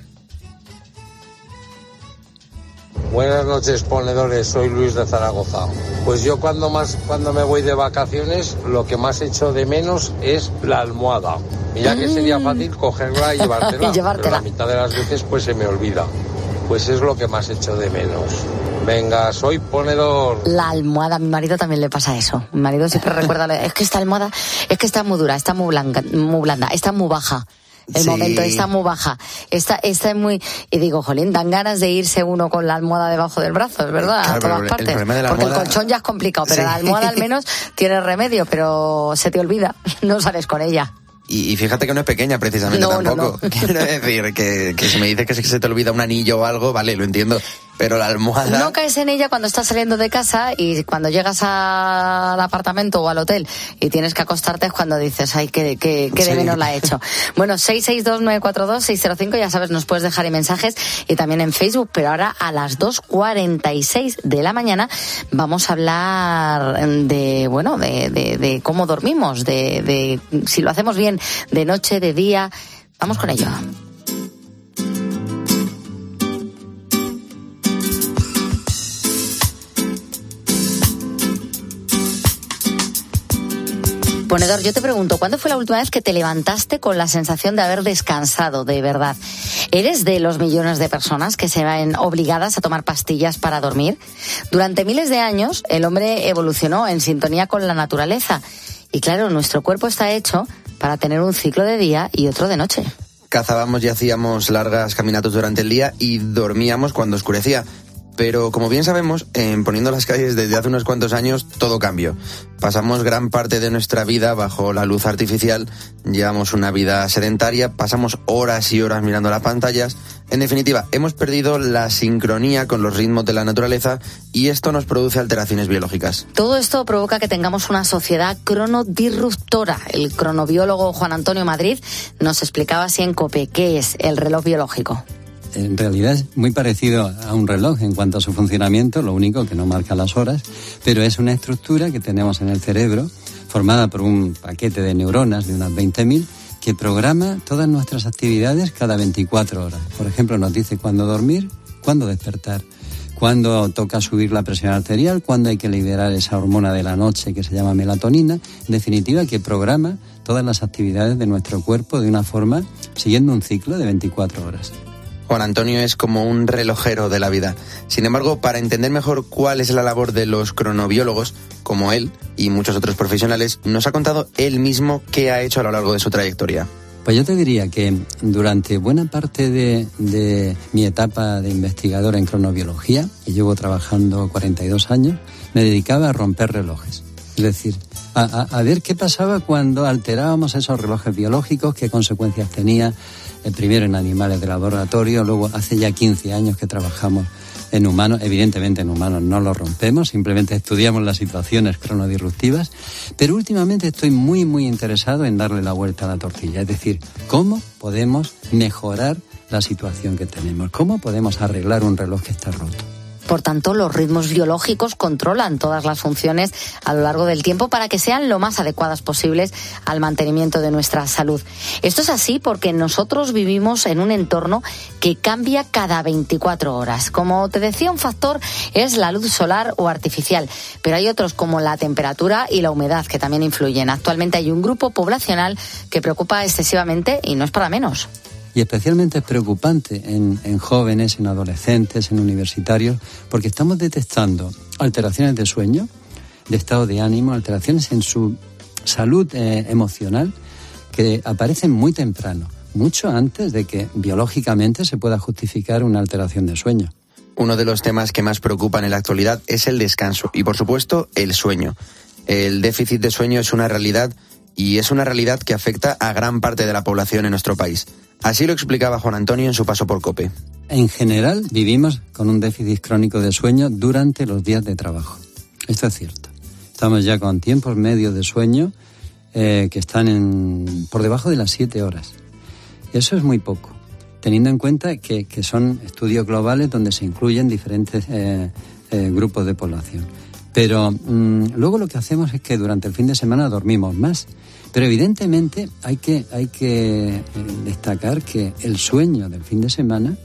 Buenas noches, ponedores, soy Luis de Zaragoza. Pues yo cuando más cuando me voy de vacaciones, lo que más echo de menos es la almohada. Mira que sería fácil cogerla y llevártela, y llevártela. Pero la mitad de las veces pues se me olvida. Pues es lo que más echo de menos. Venga, soy ponedor. La almohada, a mi marido también le pasa eso. Mi marido siempre recuerda, es que esta almohada, es que está muy dura, está muy blanda, muy blanda, está muy baja. El sí. momento está muy baja, está, está muy... Y digo, jolín, dan ganas de irse uno con la almohada debajo del brazo, es verdad, claro, a todas el, partes. El Porque almohada... el colchón ya es complicado, pero sí. la almohada al menos tiene remedio, pero se te olvida, no sales con ella. Y, y fíjate que no es pequeña precisamente no, tampoco. No, no. Quiero decir que, que si me dices que se te olvida un anillo o algo, vale, lo entiendo. Pero la almohada... No caes en ella cuando estás saliendo de casa y cuando llegas al apartamento o al hotel y tienes que acostarte es cuando dices, ay, qué, qué, qué de sí. menos la he hecho. Bueno, seis seis dos, nueve cuatro dos, seis cero cinco, ya sabes, nos puedes dejar ahí mensajes y también en Facebook, pero ahora a las dos cuarenta y seis de la mañana vamos a hablar de, bueno, de, de, de cómo dormimos, de, de si lo hacemos bien de noche, de día. Vamos con ello. Ponedor, yo te pregunto, ¿cuándo fue la última vez que te levantaste con la sensación de haber descansado de verdad? ¿Eres de los millones de personas que se ven obligadas a tomar pastillas para dormir? Durante miles de años, el hombre evolucionó en sintonía con la naturaleza. Y claro, nuestro cuerpo está hecho para tener un ciclo de día y otro de noche. Cazábamos y hacíamos largas caminatas durante el día y dormíamos cuando oscurecía. Pero como bien sabemos, en Poniendo las calles desde hace unos cuantos años todo cambió. Pasamos gran parte de nuestra vida bajo la luz artificial, llevamos una vida sedentaria, pasamos horas y horas mirando las pantallas. En definitiva, hemos perdido la sincronía con los ritmos de la naturaleza y esto nos produce alteraciones biológicas. Todo esto provoca que tengamos una sociedad cronodisruptora. El cronobiólogo Juan Antonio Madrid nos explicaba así en COPE qué es el reloj biológico. En realidad es muy parecido a un reloj en cuanto a su funcionamiento, lo único que no marca las horas, pero es una estructura que tenemos en el cerebro, formada por un paquete de neuronas de unas veinte mil, que programa todas nuestras actividades cada veinticuatro horas. Por ejemplo, nos dice cuándo dormir, cuándo despertar, cuándo toca subir la presión arterial, cuándo hay que liberar esa hormona de la noche que se llama melatonina. En definitiva, que programa todas las actividades de nuestro cuerpo de una forma, siguiendo un ciclo de veinticuatro horas. Juan Antonio es como un relojero de la vida. Sin embargo, para entender mejor cuál es la labor de los cronobiólogos, como él y muchos otros profesionales, nos ha contado él mismo qué ha hecho a lo largo de su trayectoria. Pues yo te diría que durante buena parte de, de mi etapa de investigador en cronobiología, y llevo trabajando cuarenta y dos años, me dedicaba a romper relojes. Es decir, a, a, a ver qué pasaba cuando alterábamos esos relojes biológicos, qué consecuencias tenía, eh, primero en animales de laboratorio, luego hace ya quince años que trabajamos en humanos. Evidentemente en humanos no lo rompemos, simplemente estudiamos las situaciones cronodisruptivas, pero últimamente estoy muy muy interesado en darle la vuelta a la tortilla, es decir, cómo podemos mejorar la situación que tenemos, cómo podemos arreglar un reloj que está roto. Por tanto, los ritmos biológicos controlan todas las funciones a lo largo del tiempo para que sean lo más adecuadas posibles al mantenimiento de nuestra salud. Esto es así porque nosotros vivimos en un entorno que cambia cada veinticuatro horas. Como te decía, un factor es la luz solar o artificial, pero hay otros como la temperatura y la humedad que también influyen. Actualmente hay un grupo poblacional que preocupa excesivamente y no es para menos. Y especialmente es preocupante en, en jóvenes, en adolescentes, en universitarios, porque estamos detectando alteraciones de sueño, de estado de ánimo, alteraciones en su salud eh, emocional que aparecen muy temprano, mucho antes de que biológicamente se pueda justificar una alteración de sueño. Uno de los temas que más preocupan en la actualidad es el descanso y, por supuesto, el sueño. El déficit de sueño es una realidad y es una realidad que afecta a gran parte de la población en nuestro país. Así lo explicaba Juan Antonio en su paso por COPE. En general, vivimos con un déficit crónico de sueño durante los días de trabajo. Esto es cierto. Estamos ya con tiempos medios de sueño eh, que están en, por debajo de las siete horas. Eso es muy poco, teniendo en cuenta que, que son estudios globales donde se incluyen diferentes eh, eh, grupos de población. Pero mmm, luego lo que hacemos es que durante el fin de semana dormimos más. Pero evidentemente hay que, hay que eh, destacar que el sueño del fin de semana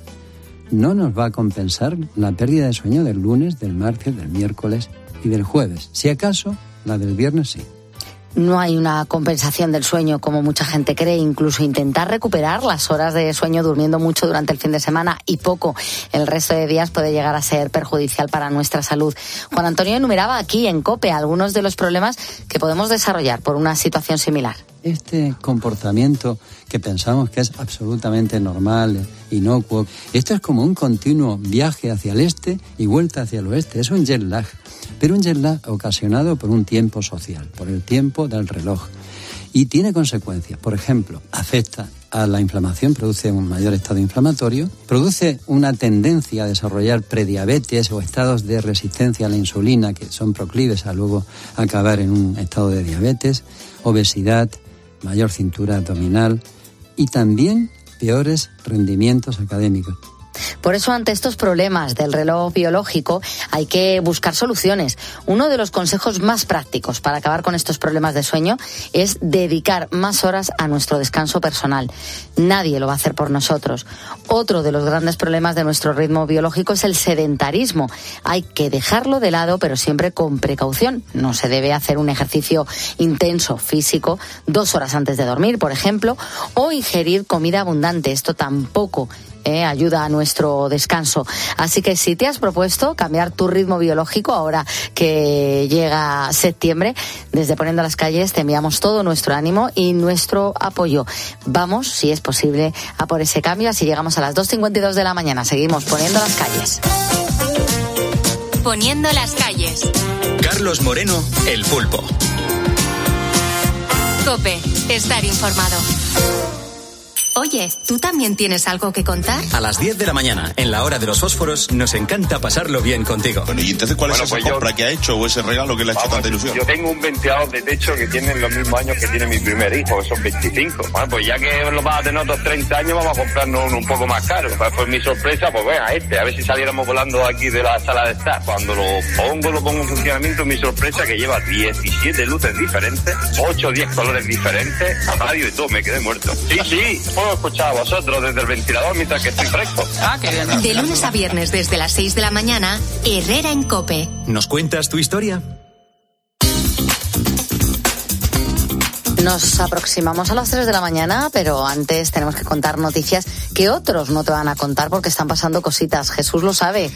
no nos va a compensar la pérdida de sueño del lunes, del martes, del miércoles y del jueves. Si acaso, la del viernes sí. No hay una compensación del sueño como mucha gente cree. Incluso intentar recuperar las horas de sueño durmiendo mucho durante el fin de semana y poco el resto de días puede llegar a ser perjudicial para nuestra salud. Juan Antonio enumeraba aquí en COPE algunos de los problemas que podemos desarrollar por una situación similar. Este comportamiento que pensamos que es absolutamente normal, inocuo, esto es como un continuo viaje hacia el este y vuelta hacia el oeste. Es un jet lag, pero un jet lag ocasionado por un tiempo social, por el tiempo del reloj. Y tiene consecuencias. Por ejemplo, afecta a la inflamación, produce un mayor estado inflamatorio, produce una tendencia a desarrollar prediabetes o estados de resistencia a la insulina que son proclives a luego acabar en un estado de diabetes, obesidad, mayor cintura abdominal y también peores rendimientos académicos. Por eso, ante estos problemas del reloj biológico, hay que buscar soluciones. Uno de los consejos más prácticos para acabar con estos problemas de sueño es dedicar más horas a nuestro descanso personal. Nadie lo va a hacer por nosotros. Otro de los grandes problemas de nuestro ritmo biológico es el sedentarismo. Hay que dejarlo de lado, pero siempre con precaución. No se debe hacer un ejercicio intenso físico dos horas antes de dormir, por ejemplo, o ingerir comida abundante. Esto tampoco Eh, ayuda a nuestro descanso. Así que si te has propuesto cambiar tu ritmo biológico ahora que llega septiembre, desde Poniendo las Calles te enviamos todo nuestro ánimo y nuestro apoyo. Vamos, si es posible, a por ese cambio. Así llegamos a las dos cincuenta y dos de la mañana. Seguimos Poniendo las Calles. Poniendo las Calles. Carlos Moreno, El Pulpo. COPE, estar informado. Oye, ¿tú también tienes algo que contar? A las diez de la mañana, en la hora de los fósforos, nos encanta pasarlo bien contigo. Bueno, ¿y entonces cuál bueno, es esa pues compra yo, que ha hecho o ese regalo que le ha hecho tanta ilusión? Yo tengo un ventilador de techo que tiene los mismos años que tiene mi primer hijo, que son veinticinco. Bueno, pues ya que lo vas a tener otros treinta años, vamos a comprarnos uno un poco más caro. Pues, pues mi sorpresa, pues venga, este, a ver si saliéramos volando aquí de la sala de estar. Cuando lo pongo, lo pongo en funcionamiento, mi sorpresa que lleva diecisiete luces diferentes, ocho o diez colores diferentes, radio y todo, me quedé muerto. Sí, sí, puedo escuchar a vosotros desde el ventilador mientras que estoy fresco. Ah, qué bien. De lunes a viernes desde las seis de la mañana, Herrera en COPE. ¿Nos cuentas tu historia? Nos aproximamos a las tres de la mañana, pero antes tenemos que contar noticias que otros no te van a contar porque están pasando cositas. Jesús lo sabe.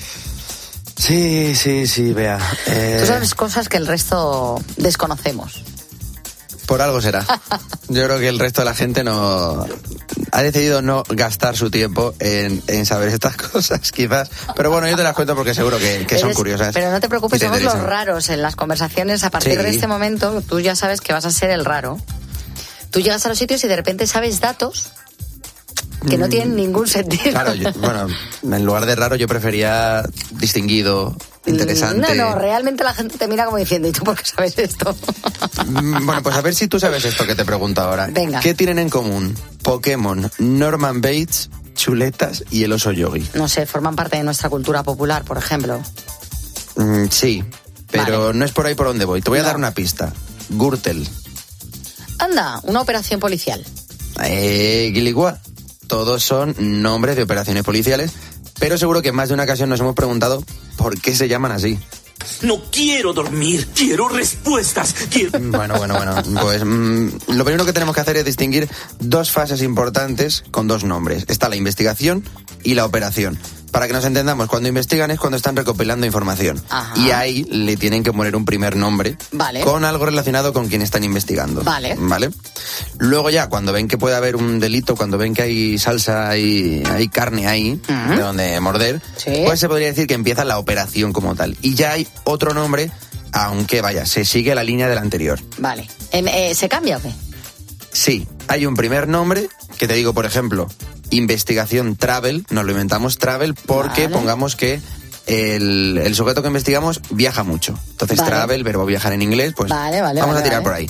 Sí, sí, sí, Bea. Eh... Tú sabes cosas que el resto desconocemos. Por algo será. Yo creo que el resto de la gente no ha decidido no gastar su tiempo en, en saber estas cosas, quizás. Pero bueno, yo te las cuento porque seguro que, que son Eres, curiosas. Pero no te preocupes, te somos los interesan. raros en las conversaciones. A partir sí. de este momento, tú ya sabes que vas a ser el raro. Tú llegas a los sitios y de repente sabes datos que no tienen ningún sentido. Claro, yo, bueno, en lugar de raro yo prefería distinguido, interesante. No, no, realmente la gente te mira como diciendo, ¿y tú por qué sabes esto? Bueno, pues a ver si tú sabes esto que te pregunto ahora. Venga. ¿Qué tienen en común Pokémon, Norman Bates, chuletas y el oso yogi? No sé, forman parte de nuestra cultura popular, por ejemplo. Mm, sí, pero vale. No es por ahí por donde voy. Te voy a no. dar una pista. Gürtel. Anda, una operación policial. Eh, Guiligua. Todos son nombres de operaciones policiales, pero seguro que en más de una ocasión nos hemos preguntado por qué se llaman así. No quiero dormir, quiero respuestas. Quiero... Bueno, bueno, bueno. Pues mmm, lo primero que tenemos que hacer es distinguir dos fases importantes con dos nombres. Está la investigación y la operación. Para que nos entendamos, cuando investigan es cuando están recopilando información. Ajá. Y ahí le tienen que poner un primer nombre vale. con algo relacionado con quien están investigando. Vale. Vale. Luego ya, cuando ven que puede haber un delito, cuando ven que hay salsa, hay, hay carne ahí, uh-huh. de donde morder, ¿sí? Pues se podría decir que empieza la operación como tal. Y ya hay otro nombre, aunque vaya, se sigue la línea del anterior. Vale. Eh, eh, ¿Se cambia o qué? Sí, hay un primer nombre, que te digo, por ejemplo, investigación travel, nos lo inventamos travel porque vale. pongamos que el, el sujeto que investigamos viaja mucho. Entonces vale. travel, verbo viajar en inglés, pues vale, vale, vamos vale, a tirar vale. por ahí.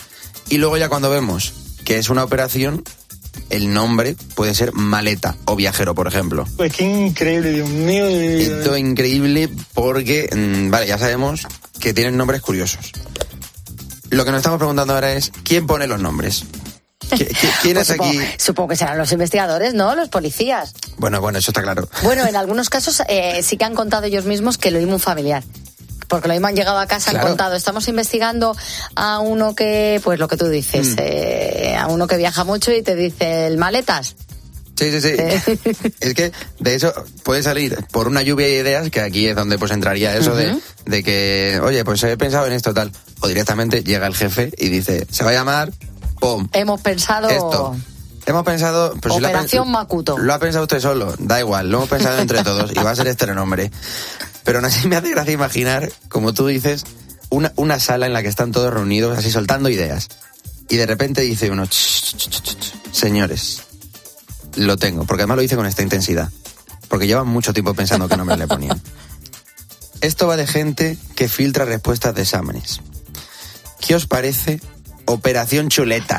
Y luego ya cuando vemos que es una operación, el nombre puede ser maleta o viajero, por ejemplo. Pues qué increíble, Dios mío. Esto es increíble porque, mmm, vale, ya sabemos que tienen nombres curiosos. Lo que nos estamos preguntando ahora es, ¿quién pone los nombres? ¿Quién Pues es supongo, aquí? supongo que serán los investigadores, ¿no? Los policías. Bueno, bueno, eso está claro. Bueno, en algunos casos eh, sí que han contado ellos mismos que lo mismo un familiar. Porque lo mismo han llegado a casa, claro. Han contado, estamos investigando a uno que, pues lo que tú dices, mm. eh, a uno que viaja mucho y te dice el maletas. Sí, sí, sí. Eh. Es que de eso puede salir por una lluvia de ideas, que aquí es donde pues entraría eso uh-huh. de, de que, oye, pues he pensado en esto tal. O directamente llega el jefe y dice, se va a llamar, pum. Hemos pensado... Esto. Hemos pensado... Pues Operación si lo ha, Makuto. Lo ha pensado usted solo, da igual, lo hemos pensado entre todos y va a ser este el nombre. Pero aún así me hace gracia imaginar, como tú dices, una, una sala en la que están todos reunidos, así soltando ideas. Y de repente dice uno, ch, ch, ch, ch, ch, señores, lo tengo. Porque además lo dice con esta intensidad. Porque llevan mucho tiempo pensando qué nombre le ponían. Esto va de gente que filtra respuestas de exámenes. ¿Qué os parece Operación Chuleta?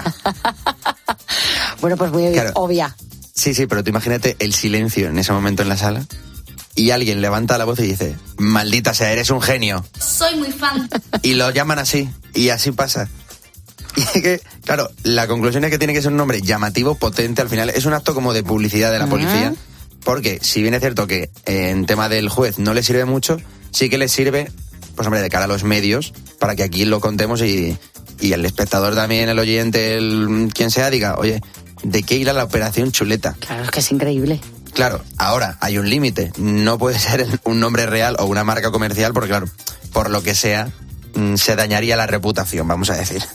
Bueno, pues muy claro. obvia. Sí, sí, pero tú imagínate el silencio en ese momento en la sala. Y alguien levanta la voz y dice, maldita sea, eres un genio. Soy muy fan. Y lo llaman así, y así pasa. Y es que, claro, la conclusión es que tiene que ser un nombre llamativo, potente, al final es un acto como de publicidad de la uh-huh. policía, porque si bien es cierto que eh, en tema del juez no le sirve mucho, sí que le sirve, pues hombre, de cara a los medios, para que aquí lo contemos y, y el espectador también, el oyente, el quien sea, diga, oye, ¿de qué irá la Operación Chuleta? Claro, es que es increíble. Claro, ahora hay un límite. No puede ser un nombre real o una marca comercial porque, claro, por lo que sea, se dañaría la reputación, vamos a decir.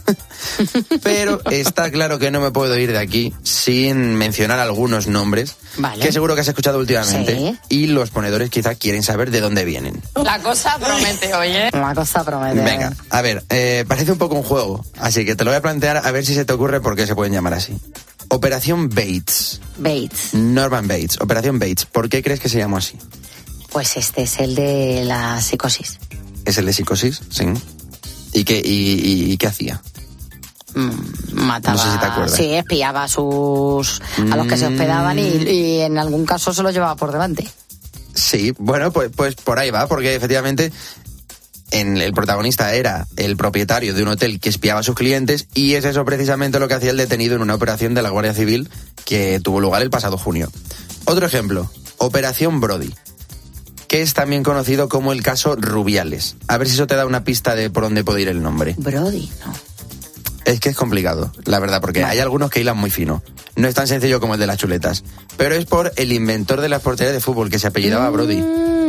Pero está claro que no me puedo ir de aquí sin mencionar algunos nombres vale. que seguro que has escuchado últimamente. Sí. Y los ponedores quizá quieren saber de dónde vienen. La cosa promete, oye. La cosa promete. Venga, a ver, eh, parece un poco un juego, así que te lo voy a plantear a ver si se te ocurre por qué se pueden llamar así. Operación Bates. Bates. Norman Bates. Operación Bates. ¿Por qué crees que se llamó así? Pues este es el de la psicosis. ¿Es el de psicosis? Sí. ¿Y qué, y, y, y qué hacía? Mm, mataba. No sé si te acuerdas. Sí, espiaba a sus a los que se hospedaban y, y en algún caso se los llevaba por delante. Sí, bueno, pues, pues por ahí va, porque efectivamente en el protagonista era el propietario de un hotel que espiaba a sus clientes y es eso precisamente lo que hacía el detenido en una operación de la Guardia Civil que tuvo lugar el pasado junio. Otro ejemplo, Operación Brody, que es también conocido como el caso Rubiales. A ver si eso te da una pista de por dónde puede ir el nombre. Brody, no. Es que es complicado, la verdad, porque vale. hay algunos que hilan muy fino. No es tan sencillo como el de las chuletas. Pero es por el inventor de las porterías de fútbol, que se apellidaba mm, Brody.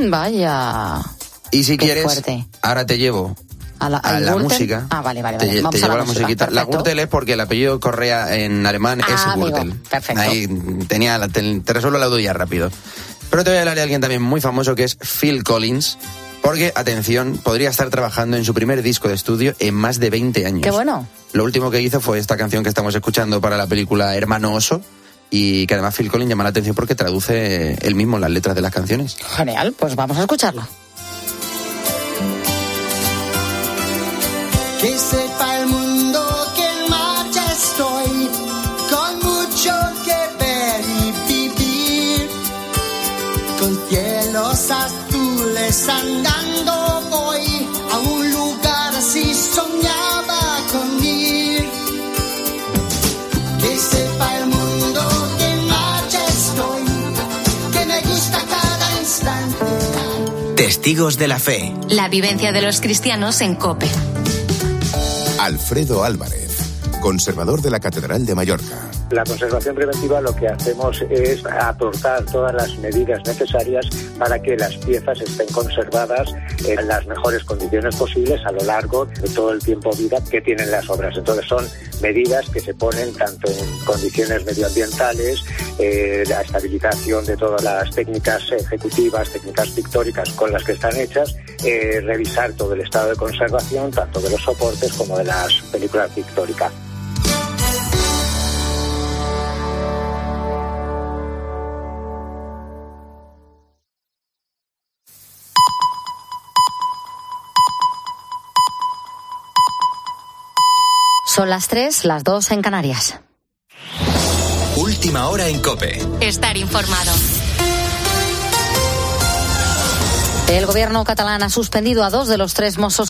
Vaya. Y si Qué quieres, fuerte. ahora te llevo a la, a la música. Ah, vale, vale, te, vale. Vamos te a llevo la, la musiquita. Perfecto. La Gürtel es porque el apellido Correa en alemán ah, es Gürtel. Perfecto. Ahí tenía, la, te, te resuelvo la duda rápido. Pero te voy a hablar de alguien también muy famoso que es Phil Collins, porque, atención, podría estar trabajando en su primer disco de estudio en más de veinte años. ¡Qué bueno! Lo último que hizo fue esta canción que estamos escuchando para la película Hermano Oso, y que además Phil Collins llama la atención porque traduce él mismo las letras de las canciones. Genial, pues vamos a escucharlo. Que sepa el mundo que en marcha estoy, con mucho que ver y vivir, con cielos azules andando voy a un lugar así soñaba con ir. Que sepa el mundo que en marcha estoy, que me gusta cada instante. Testigos de la fe. La vivencia de los cristianos en COPE. Alfredo Álvarez, conservador de la Catedral de Mallorca. La conservación preventiva lo que hacemos es aportar todas las medidas necesarias para que las piezas estén conservadas en las mejores condiciones posibles a lo largo de todo el tiempo vida que tienen las obras. Entonces son medidas que se ponen tanto en condiciones medioambientales, eh, la estabilización de todas las técnicas ejecutivas, técnicas pictóricas con las que están hechas, eh, revisar todo el estado de conservación tanto de los soportes como de las películas pictóricas. Son las tres, las dos en Canarias. Última hora en COPE. Estar informado. El gobierno catalán ha suspendido a dos de los tres Mossos